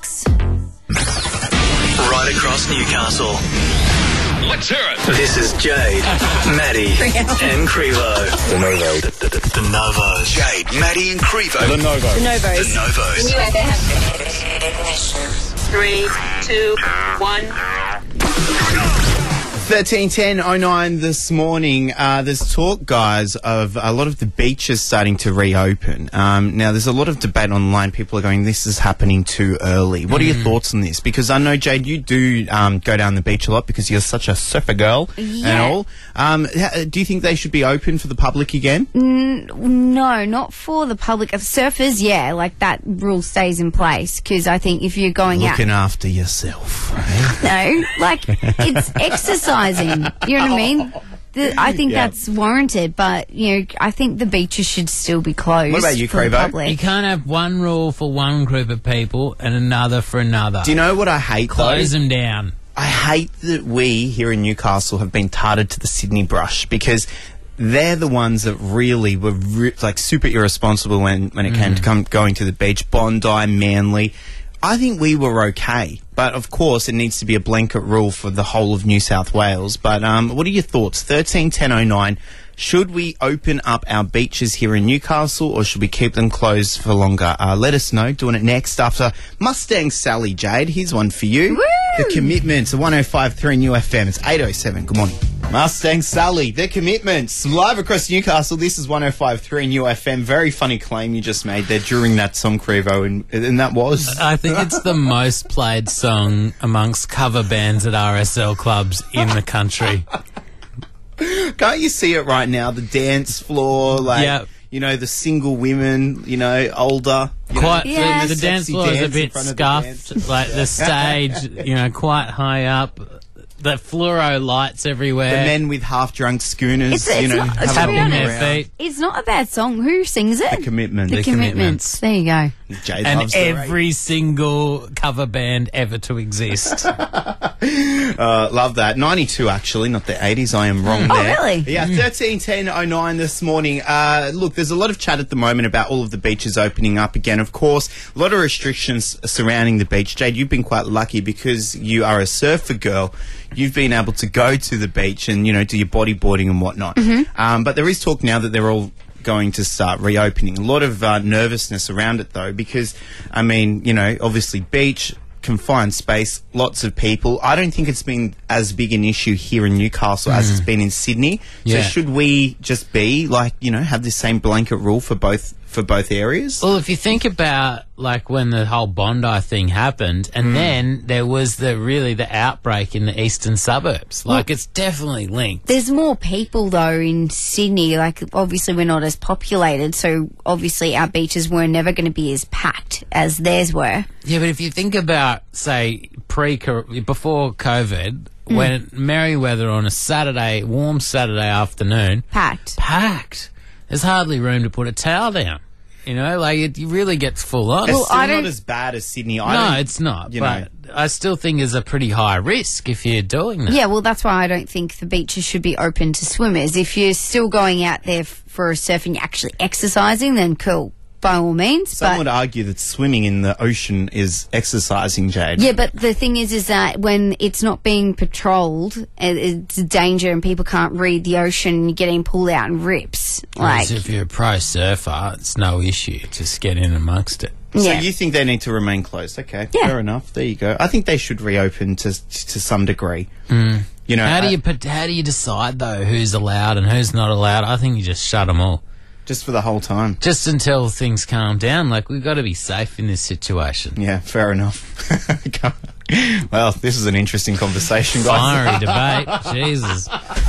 Right across Newcastle. Let's hear it. This is Jade, Maddie, and Crevo. The Novo. The Novo. Jade, Maddie, and Crevo. The Novo. The Novos. The Novos. New FM. 3, 2, 1. 13:10:09 this morning. There's talk, guys, of a lot of the beaches starting to reopen. Now, there's a lot of debate online. People are going, this is happening too early. What are your thoughts on this? Because I know, Jade, you do go down the beach a lot because you're such a surfer girl and all. Do you think they should be open for the public again? No, not for the public. Surfers, yeah, like that rule stays in place because I think if you're going out... Looking after yourself. No, like it's exercising. You know what I mean? I think that's warranted, but you know, I think the beaches should still be closed. What about you, for the Crevo? public. You can't have one rule for one group of people and another for another. Do you know what I hate, Close them down. I hate that we here in Newcastle have been tarted to the Sydney brush because they're the ones that really were like super irresponsible when it came to going to the beach. Bondi, Manly. I think we were okay, but of course it needs to be a blanket rule for the whole of New South Wales. But what are your thoughts? 13:10:09. Should we open up our beaches here in Newcastle or should we keep them closed for longer? Let us know. Doing it next after Mustang Sally, Jade. Here's one for you. Woo! The Commitments, 105.3 New FM. It's 8:07. Good morning. Mustang Sally, The Commitments. Live across Newcastle. This is 105.3 New FM. Very funny claim you just made there during that song, Crevo, and that was... I think it's the most played song amongst cover bands at RSL clubs in the country. Can't you see it right now? The dance floor, like, you know, the single women, you know, older. Quite, Yeah. the dance Sexy floor is a dance in bit front of the scuffed, like the stage, you know, quite high up. The fluoro lights The everywhere. men with half-drunk schooners, It's you know, not- to be having a tapping look honest, their around. feet. It's not a bad song. Who sings it? The Commitment. The Commitments. There you go. Jade And loves the every single cover band ever to exist. love that. 92, actually, not the 80s. I am wrong there. really? Yeah, 13:10:09 this morning. Look, there's a lot of chat at the moment about all of the beaches opening up again. Of course, a lot of restrictions surrounding the beach. Jade, you've been quite lucky because you are a surfer girl. You've been able to go to the beach and, you know, do your bodyboarding and whatnot. But there is talk now that they're all going to start reopening. A lot of nervousness around it, though, because, I mean, you know, obviously beach, confined space, lots of people. I don't think it's been as big an issue here in Newcastle as it's been in Sydney. Yeah. So should we just be, like, you know, have the same blanket rule for both areas? Well, if you think about like when the whole Bondi thing happened, and then there was the outbreak in the eastern suburbs. Like it's definitely linked. There's more people though in Sydney. Like obviously we're not as populated, so obviously our beaches were never going to be as packed as theirs were. Yeah, but if you think about about, say, before COVID, when Merriweather on a Saturday, warm Saturday afternoon, packed. There's hardly room to put a towel down. You know, like it really gets full on. It's still not as bad as Sydney. No, it's not. But I still think it's a pretty high risk if you're doing that. Yeah, well, that's why I don't think the beaches should be open to swimmers. If you're still going out there for a surf and you're actually exercising, then cool, by all means. Some would argue that swimming in the ocean is exercising, Jade. Yeah, but the thing is that when it's not being patrolled, it's a danger and people can't read the ocean and you're getting pulled out in rips. Whereas if you're a pro surfer, it's no issue. Just get in amongst it. So you think they need to remain closed? Okay, fair enough. There you go. I think they should reopen to some degree. You know, how do you decide though who's allowed and who's not allowed? I think you just shut them all. Just for the whole time. Just until things calm down. Like, we've got to be safe in this situation. Yeah, fair enough. Well, this is an interesting conversation, guys. Fiery debate. Jesus.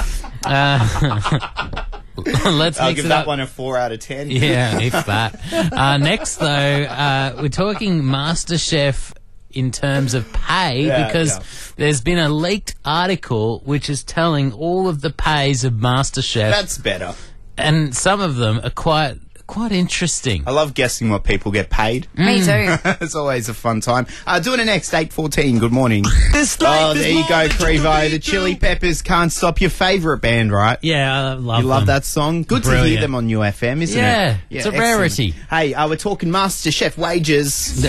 I'll give that one a 4 out of 10. Yeah, if that. Next, though, we're talking MasterChef in terms of pay because there's been a leaked article which is telling all of the pays of MasterChef. That's better. And some of them are quite interesting. I love guessing what people get paid. Me too. It's always a fun time. Doing it next, 8:14. Good morning. There you go, Crevo. The Chili Peppers, Can't Stop, your favourite band, right? Yeah, I love them. You love that song? Good to hear them on UFM, isn't it? Yeah, it's a rarity. Hey, we're talking MasterChef wages.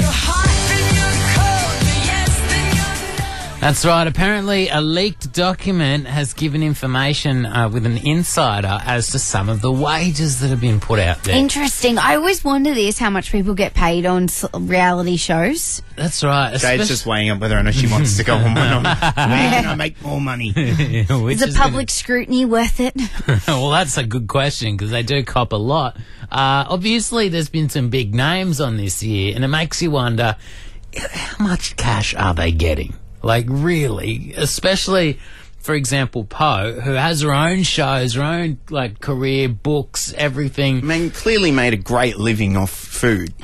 That's right. Apparently, a leaked document has given information with an insider as to some of the wages that have been put out there. Interesting. I always wonder this, how much people get paid on reality shows. That's right. Jade's just weighing up whether or not she wants to go on one or not. Where can I make more money? Is the public scrutiny worth it? Well, that's a good question because they do cop a lot. Obviously, there's been some big names on this year, and it makes you wonder, how much cash are they getting? Like, really, especially, for example, Poe, who has her own shows, her own, like, career, books, everything. I mean, clearly made a great living off food.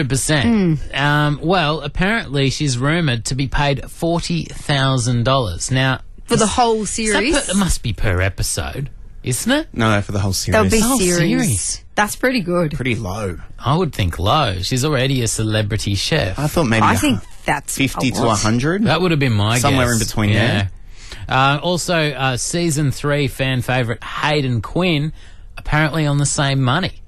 100%. Well, apparently she's rumoured to be paid $40,000. Now... For the whole series? It must be per episode, isn't it? No, for the whole series. That would be The whole series. That's pretty good. Pretty low. I would think low. She's already a celebrity chef. I thought maybe... I think that's 50 to 100. That would have been my Somewhere guess. in between there. Also, season 3 fan favourite Hayden Quinn, apparently on the same money.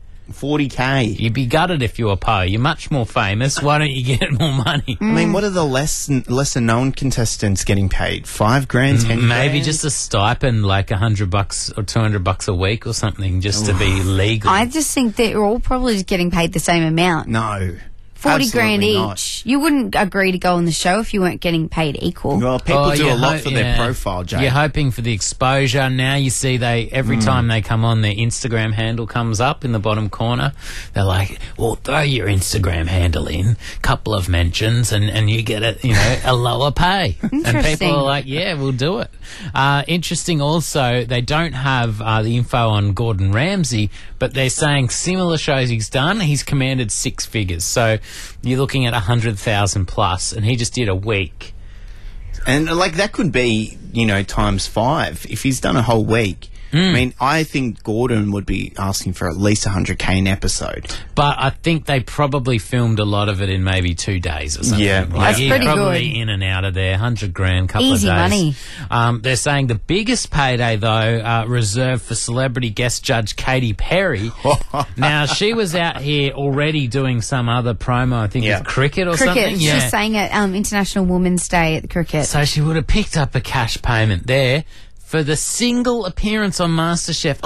40K. You'd be gutted if you were Poe. You're much more famous. Why don't you get more money? I mean, what are the lesser known contestants getting paid? $5 grand, 10 Maybe grand? just a stipend, like $100 or $200 a week or something, just to be legal. I just think they're all probably just getting paid the same amount. No. 40 grand each. Not. You wouldn't agree to go on the show if you weren't getting paid equal. Well, people do a lot for their profile, Jay. You're hoping for the exposure. Now you see every time they come on, their Instagram handle comes up in the bottom corner. They're like, well, throw your Instagram handle in, couple of mentions, and you get a lower pay. And people are like, yeah, we'll do it. Interesting also, they don't have the info on Gordon Ramsay, but they're saying similar shows he's done, he's commanded 6 figures. So you're looking at 100,000 plus, and he just did a week. And, like, that could be, times 5. If he's done a whole week, I mean, I think Gordon would be asking for at least 100K an episode. But I think they probably filmed a lot of it in maybe 2 days or something. Yeah. That's pretty probably good. In and out of there, 100 grand, couple Easy of days. money. They're saying the biggest payday, though, reserved for celebrity guest judge Katy Perry. Now, she was out here already doing some other promo, I think, with cricket or something. Cricket. She's saying at International Women's Day at the cricket. So she would have picked up a cash payment there. For the single appearance on MasterChef,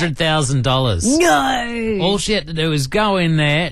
$100,000. No! All she had to do was go in there,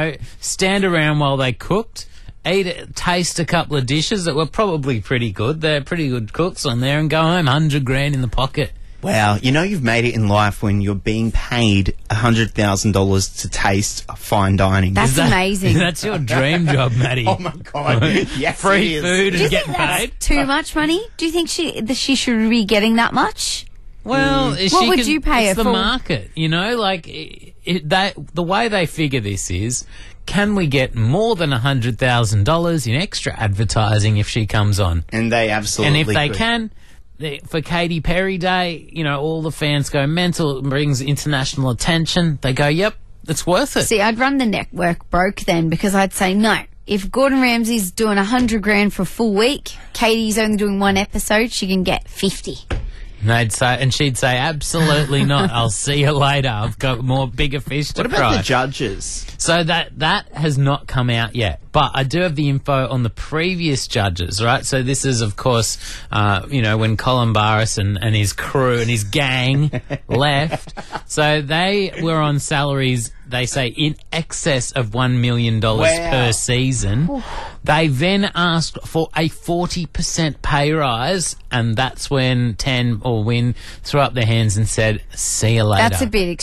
stand around while they cooked, taste a couple of dishes that were probably pretty good. They're pretty good cooks on there, and go home, 100 grand in the pocket. Wow, you've made it in life when you're being paid $100,000 to taste fine dining. That's amazing. That's your dream job, Maddie. Oh my God! Yes, free it is. food Do you and think getting that's paid. too much money? Do you think she should be getting that much? Well, What would you pay it's her the for? market, the way they figure this is can we get more than $100,000 in extra advertising if she comes on? And they absolutely And if they could. can, for Katy Perry Day, you know, all the fans go mental. It brings international attention. They go, yep, it's worth it. See, I'd run the network broke then because I'd say no. If Gordon Ramsay's doing $100,000 for a full week, Katie's only doing one episode, she can get 50. And she'd say, absolutely not. I'll see you later. I've got bigger fish to What fry. about the judges? So that has not come out yet, but I do have the info on the previous judges, right? So this is, of course, when Colin Barris and his crew and his gang left. So they were on salaries, they say, in excess of $1 million per season. They then asked for a 40% pay rise, and that's when Ten or Win threw up their hands and said, see you later. That's a bit,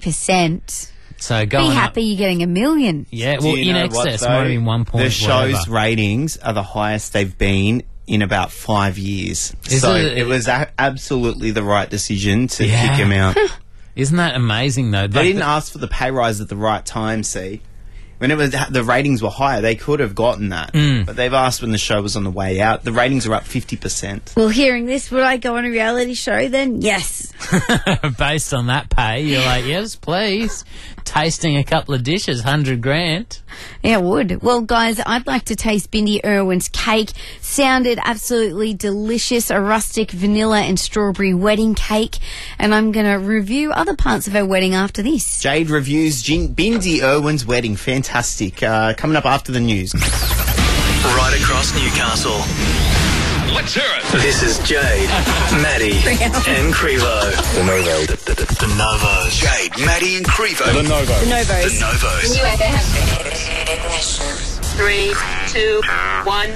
40%. So Be happy you're getting $1 million. Yeah, well, in excess, might have been 1 point. The show's ratings are the highest they've been in about 5 years. It was absolutely the right decision to kick him out. Isn't that amazing, though? They didn't ask for the pay rise at the right time, see? When the ratings were higher, they could have gotten that. But they've asked when the show was on the way out. The ratings are up 50%. Well, hearing this, would I go on a reality show then? Yes. Based on that pay, you're like, yes, please. Tasting a couple of dishes, $100,000. Yeah, I would. Well, guys, I'd like to taste Bindi Irwin's cake. Sounded absolutely delicious. A rustic vanilla and strawberry wedding cake. And I'm going to review other parts of her wedding after this. Jade reviews Bindi Irwin's wedding. Fantastic. Coming up after the news. Right across Newcastle. Let's hear it. This is Jade, Maddie, and Crevo. The Novo. The Novos. Jade, Maddie, and Crevo. The Novo. The Novos. The Novos. New Ignition. 3, 2, 1.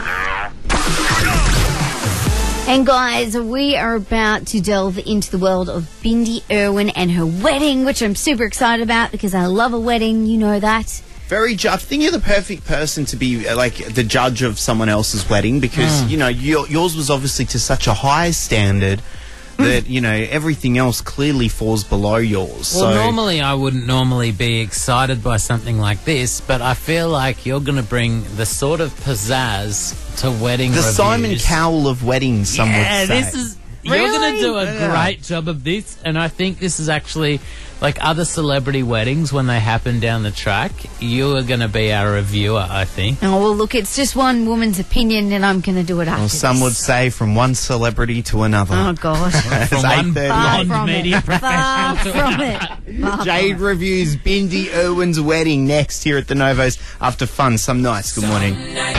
And guys, we are about to delve into the world of Bindi Irwin and her wedding, which I'm super excited about because I love a wedding, you know that. I think you're the perfect person to be like the judge of someone else's wedding because, yours was obviously to such a high standard that, everything else clearly falls below yours. Well, normally I wouldn't normally be excited by something like this, but I feel like you're going to bring the sort of pizzazz to wedding the reviews. Simon Cowell of weddings, some would say. This is... You're going to do a great job of this, and I think this is actually, like other celebrity weddings, when they happen down the track, you are going to be our reviewer, I think. Oh, well, look, it's just one woman's opinion, and I'm going to do it after Well, some would say from one celebrity to another. Oh, God. From one blonde media Far professional. from it. Jade reviews Bindi Irwin's wedding next here at the Novos after Fun Some Nights. Good morning.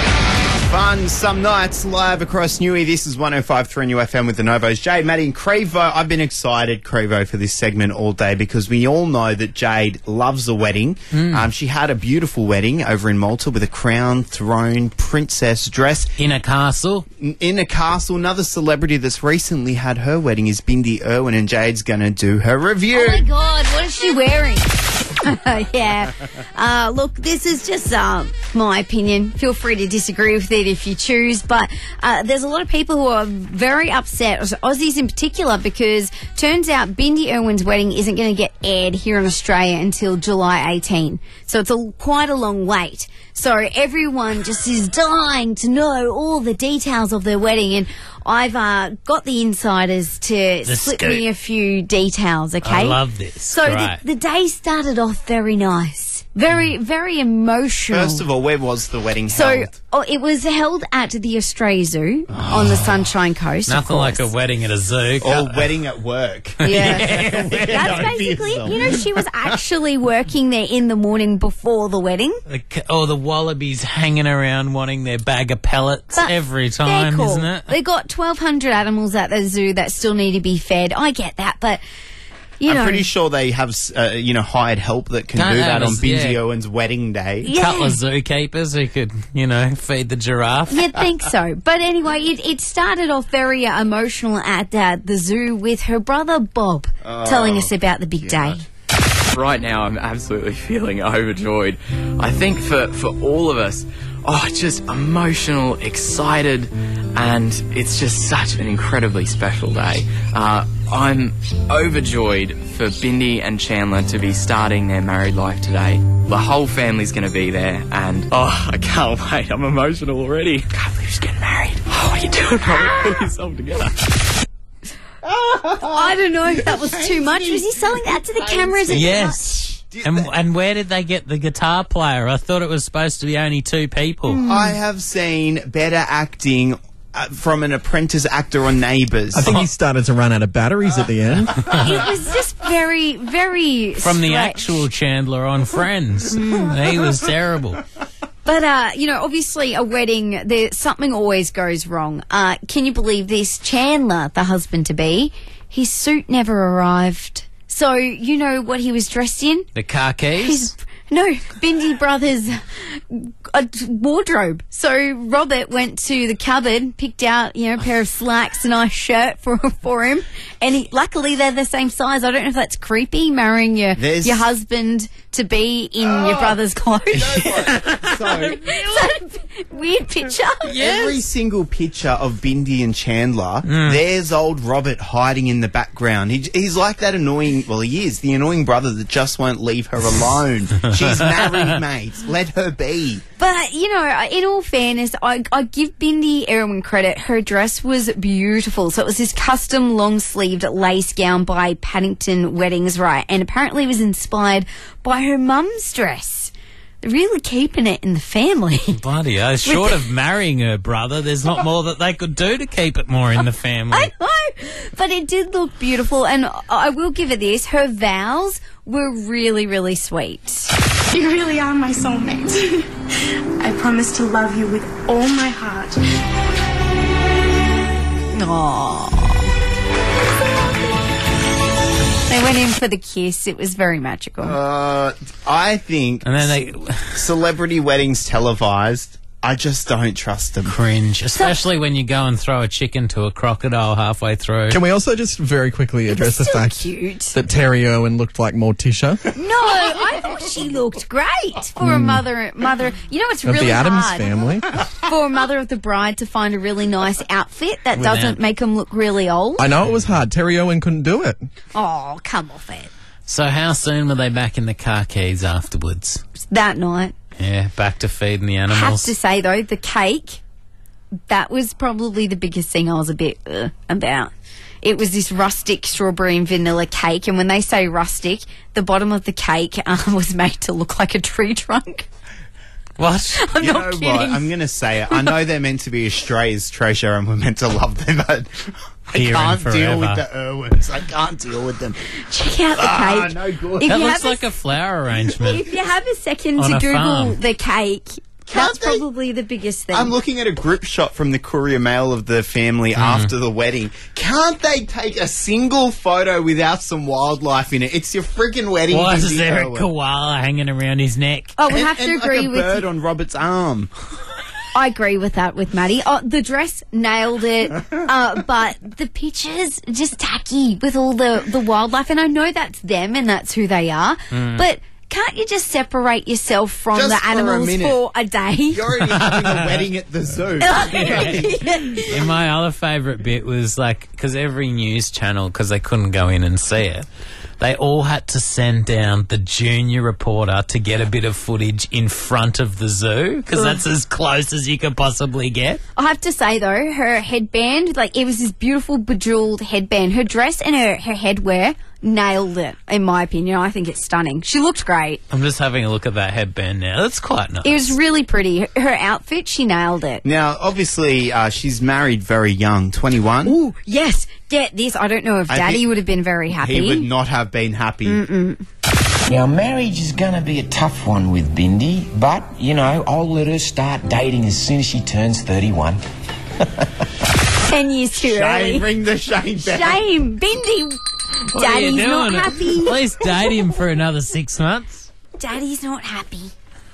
Fun Some Nights live across Newey. This is 105.3 New FM with the Novos. Jade, Maddie and Crevo. I've been excited, Crevo, for this segment all day because we all know that Jade loves a wedding. She had a beautiful wedding over in Malta with a crown, throne, princess dress. In a castle. In a castle. Another celebrity that's recently had her wedding is Bindi Irwin, and Jade's going to do her review. Oh, my God. What is she wearing? Yeah. Look, this is just my opinion. Feel free to disagree with it if you choose. But there's a lot of people who are very upset, Aussies in particular, because turns out Bindi Irwin's wedding isn't going to get aired here in Australia until July 18. So it's quite a long wait. So everyone just is dying to know all the details of their wedding, and I've got the insiders to slip me a few details, okay? I love this. So the day started off very nice. Very, very emotional. First of all, where was the wedding held? It was held at the Australia Zoo on the Sunshine Coast. Nothing like a wedding at a zoo. Or wedding at work. Yeah. That's basically, she was actually working there in the morning before the wedding. The wallabies hanging around wanting their bag of pellets every time, cool. isn't it? They got 1,200 animals at the zoo that still need to be fed. I get that, but... I'm pretty sure they have, hired help that can do that on Bindi Irwin's wedding day. Yeah. A couple of zookeepers who could, feed the giraffe. You'd think so. But anyway, it started off very emotional at the zoo with her brother Bob telling us about the big day. Right now, I'm absolutely feeling overjoyed. I think for all of us, just emotional, excited, and it's just such an incredibly special day. I'm overjoyed for Bindi and Chandler to be starting their married life today. The whole family's going to be there, and I can't wait. I'm emotional already. Can't believe she's getting married. Oh, what are you doing, Robert? Put yourself together. I don't know if that was too much. Was he selling that to the cameras? Yes. And where did they get the guitar player? I thought it was supposed to be only 2 people. I have seen better acting from an apprentice actor on Neighbours. I think he started to run out of batteries at the end. It was just very, very From the stretched. actual Chandler on Friends. He was terrible. But, obviously a wedding, something always goes wrong. Can you believe this? Chandler, the husband-to-be, his suit never arrived. So, you know what he was dressed in? The car keys? No, Bindi Brothers' wardrobe. So Robert went to the cupboard, picked out, a pair of slacks, a nice shirt for him, and luckily they're the same size. I don't know if that's creepy, marrying your husband to be in your brother's clothes. Is that a weird picture? Every single picture of Bindi and Chandler, there's old Robert hiding in the background. He's like that annoying, well, he is, the annoying brother that just won't leave her alone. She's married, mate. Let her be. But, in all fairness, I give Bindi Irwin credit. Her dress was beautiful. So it was this custom long-sleeved lace gown by Paddington Weddings, right? And apparently it was inspired by her mum's dress. They're really keeping it in the family. Bloody hell. Short of marrying her brother, there's not more that they could do to keep it more in the family. I know, but it did look beautiful. And I will give it this. Her vows were really, really sweet. You really are my soulmate. I promise to love you with all my heart. Aww. They went in for the kiss. It was very magical. I think and then celebrity weddings televised, I just don't trust them. Cringe. Especially when you go and throw a chicken to a crocodile halfway through. Can we also just very quickly address the fact that Terry Irwin looked like Morticia? No, I thought she looked great for a mother. You know, it's Of really the Addams hard family. for a mother of the bride to find a really nice outfit that doesn't make them look really old. I know it was hard. Terry Irwin couldn't do it. Oh, come off it. So how soon were they back in the car keys afterwards? That night. Yeah, back to feeding the I have animals. to say, though, the cake, that was probably the biggest thing I was a bit about. It was this rustic strawberry and vanilla cake, and when they say rustic, the bottom of the cake was made to look like a tree trunk. What? I'm you not know kidding. what? I'm going to say it. I know they're meant to be Australia's treasure and we're meant to love them, but I Here and can't deal with forever. the Irwins. I can't deal with them. Check out the cake. No good. If That you looks have like a flower arrangement. If you have a second On to a Google farm. the cake, that's they- probably the biggest thing. I'm looking at a grip shot from the Courier Mail of the family after the wedding. Can't they take a single photo without some wildlife in it? It's your freaking wedding. Why is Bindi there a Irwin. koala hanging around his neck? I would have to and agree like a with bird you. on Robert's arm. I agree with that with Maddie. Oh, the dress nailed it, but the pictures just tacky with all the wildlife. And I know that's them and that's who they are, but can't you just separate yourself from Just the for a animals minute. for a day? You're already having a wedding at the zoo. And my other favourite bit was like, because every news channel, because they couldn't go in and see it, they all had to send down the junior reporter to get a bit of footage in front of the zoo, because that's as close as you could possibly get. I have to say though, her headband, like it was this beautiful bejeweled headband. Her dress and her headwear nailed it, in my opinion. I think it's stunning. She looked great. I'm just having a look at that headband now. That's quite nice. It was really pretty. Her outfit, she nailed it. Now, obviously, she's married very young, 21. Ooh, yes. Get this. I don't know if I Daddy think would have been very happy. He would not have been happy. Now, marriage is going to be a tough one with Bindi, but, I'll let her start dating as soon as she turns 31. 10 years too early. Shame, bring the shame back. Shame. Bindi. What are you Daddy's not doing? happy. At least date him for another 6 months. Daddy's not happy.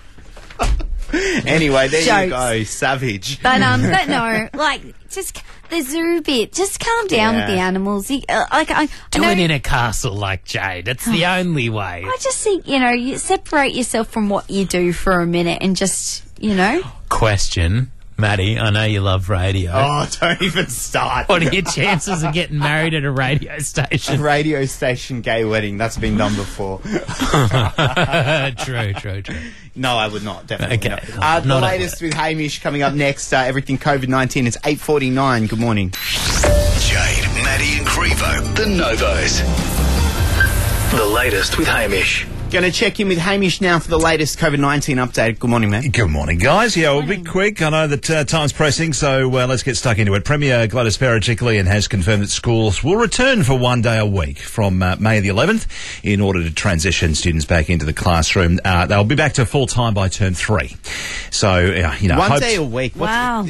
Anyway, there you Jokes. go, savage. But no, like, just the zoo bit. Just calm down with Yeah. the animals. I Do know, it in a castle like Jade. It's the only way. I just think, you separate yourself from what you do for a minute and just, Question. Maddie, I know you love radio. Oh, don't even start. What are your chances of getting married at a radio station? A radio station gay wedding. That's been done before. True. No, I would not. Definitely Okay. not. The latest with Hamish coming up next. Everything COVID-19. It's 8:49. Good morning. Jade, Maddie and Crevo, the Novos. The latest with Hamish. Going to check in with Hamish now for the latest COVID-19 update. Good morning, man. Good morning, guys. Yeah, we'll be quick. I know that time's pressing, so let's get stuck into it. Premier Gladys Berejiklian has confirmed that schools will return for 1 day a week from May the 11th in order to transition students back into the classroom. They'll be back to full-time by term 3. So, you know... 1 day a week? Wow.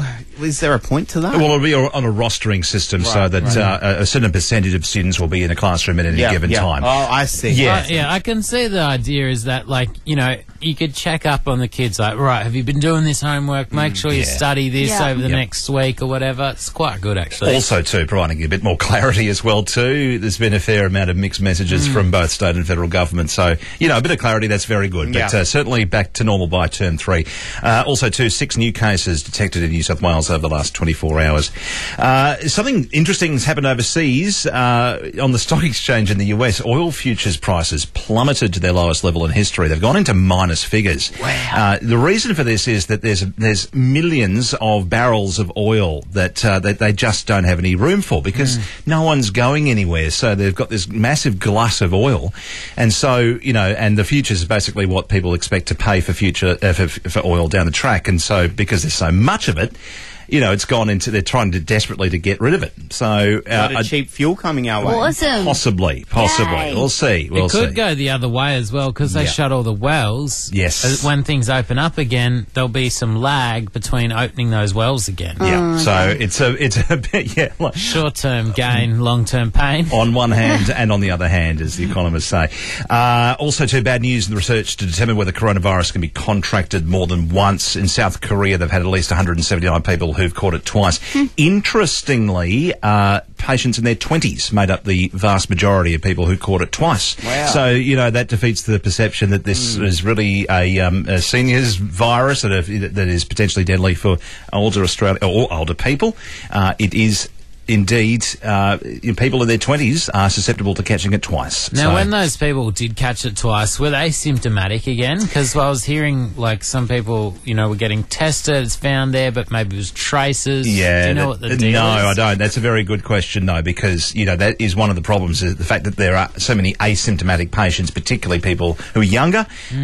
Is there a point to that? Well, it'll be on a rostering system so that a certain percentage of students will be in a classroom at any given time. Oh, I see. Yeah. I can see the idea is that, like, you know, you could check up on the kids, like, right, have you been doing this homework? Make sure you study this over the next week or whatever. It's quite good, actually. Also, too, providing a bit more clarity as well, too. There's been a fair amount of mixed messages from both state and federal government. So, you know, a bit of clarity, that's very good. But certainly back to normal by term 3. Also, too, 6 new cases detected in New South Wales over the last 24 hours. Something interesting has happened overseas. On the stock exchange in the US, oil futures prices plummeted to their lowest level in history. They've gone into minus figures. Wow. The reason for this is that there's millions of barrels of oil that they just don't have any room for because no one's going anywhere. So they've got this massive glut of oil, and so and the futures is basically what people expect to pay for for oil down the track. And so because there's so much of it, it's gone into, they're trying to desperately to get rid of it. So, a cheap fuel coming our way. Awesome. Possibly. Yay. We'll see. It could go the other way as well because they shut all the wells. Yes. When things open up again, there'll be some lag between opening those wells again. Yeah. So it's a bit, like short-term gain, long-term pain. On one hand and on the other hand, as the economists say. Also, too, bad news in the research to determine whether coronavirus can be contracted more than once. In South Korea, they've had at least 179 people who've caught it twice. Interestingly, patients in their 20s made up the vast majority of people who caught it twice. Wow. So, that defeats the perception that this is really a seniors virus that is potentially deadly for older older people. It is indeed, people in their 20s are susceptible to catching it twice. Now, when those people did catch it twice, were they symptomatic again? Because I was hearing, like, some people, were getting tested, it's found there, but maybe it was traces. Yeah. Do you know what the deal is? No, I don't. That's a very good question, though, because, that is one of the problems, is the fact that there are so many asymptomatic patients, particularly people who are younger,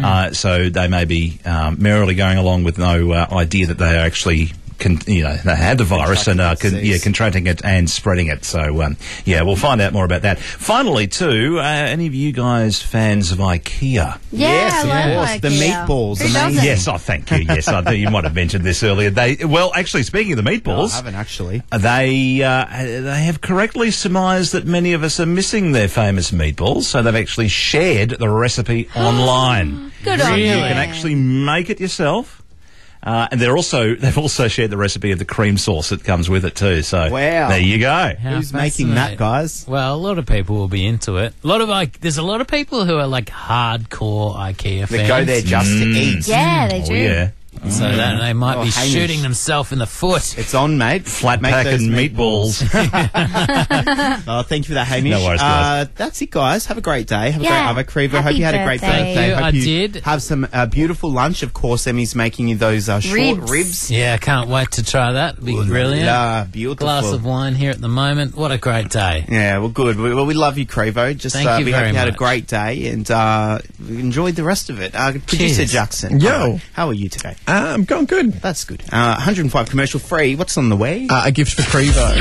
so they may be merrily going along with no idea that they are actually they had the virus and contracting it and spreading it. So, we'll find out more about that. Finally, too, any of you guys fans of IKEA? Yes, of course. IKEA. The meatballs. Who doesn't? Yes, thank you. Yes, I think you might have mentioned this earlier. Actually, speaking of the meatballs, I haven't actually. They have correctly surmised that many of us are missing their famous meatballs, so they've actually shared the recipe online. Good on you. You can actually make it yourself. And they've also shared the recipe of the cream sauce that comes with it too. So there you go. Who's making that, guys? Well, a lot of people will be into it. There's a lot of people who are like hardcore IKEA fans. They go there just to eat. Yeah, they do. Oh, yeah. So that they might be Hamish. shooting themselves in the foot. It's on, mate. Flat Make pack those and meatballs. Thank you for that, Hamish. No worries, guys. That's it, guys. Have a great day. Have a Yeah. great Crevo. Happy Hope you had a great birthday. birthday. Thank you. Hope I you did. have some beautiful lunch. Of course, Emmy's making you those short ribs. Yeah, I can't wait to try that. It'll be brilliant. Beautiful. Glass of wine here at the moment. What a great day. Yeah, well, good. We love you, Crevo. Just Thank you we very hope you had a much. great day and enjoyed the rest of it. Producer Cheers. Jackson. Yo. How are you today? I'm going good. That's good. 105 commercial free. What's on the way? A gift for Crevo.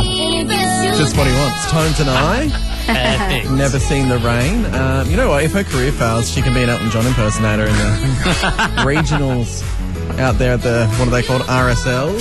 Just what he wants. Tones and I. Perfect. Never seen the rain. You know what? If her career fails, she can be an Elton John impersonator in the regionals out there at the, what are they called? RSLs.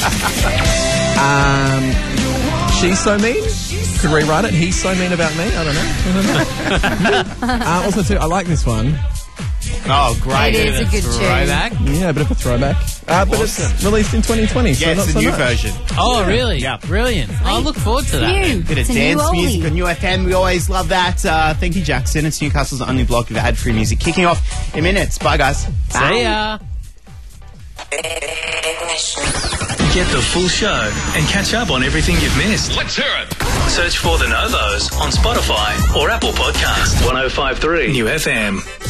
She's so mean. Could rewrite it. He's so mean about me. I don't know. Also, too, I like this one. Oh, great. It is a good tune. Throwback. Yeah, a bit of a throwback. But it's released in 2020, so Yeah, not it's so a new much. version. Oh, really? Yeah. Brilliant. I look forward to that. New. Bit of It's a dance new music oldie. on New FM. We always love that. Thank you, Jackson. It's Newcastle's only block of ad-free music. Kicking off in minutes. Bye, guys. See ya. Ignition. Get the full show and catch up on everything you've missed. Let's hear it. Search for The Novos on Spotify or Apple Podcasts. 105.3 New FM.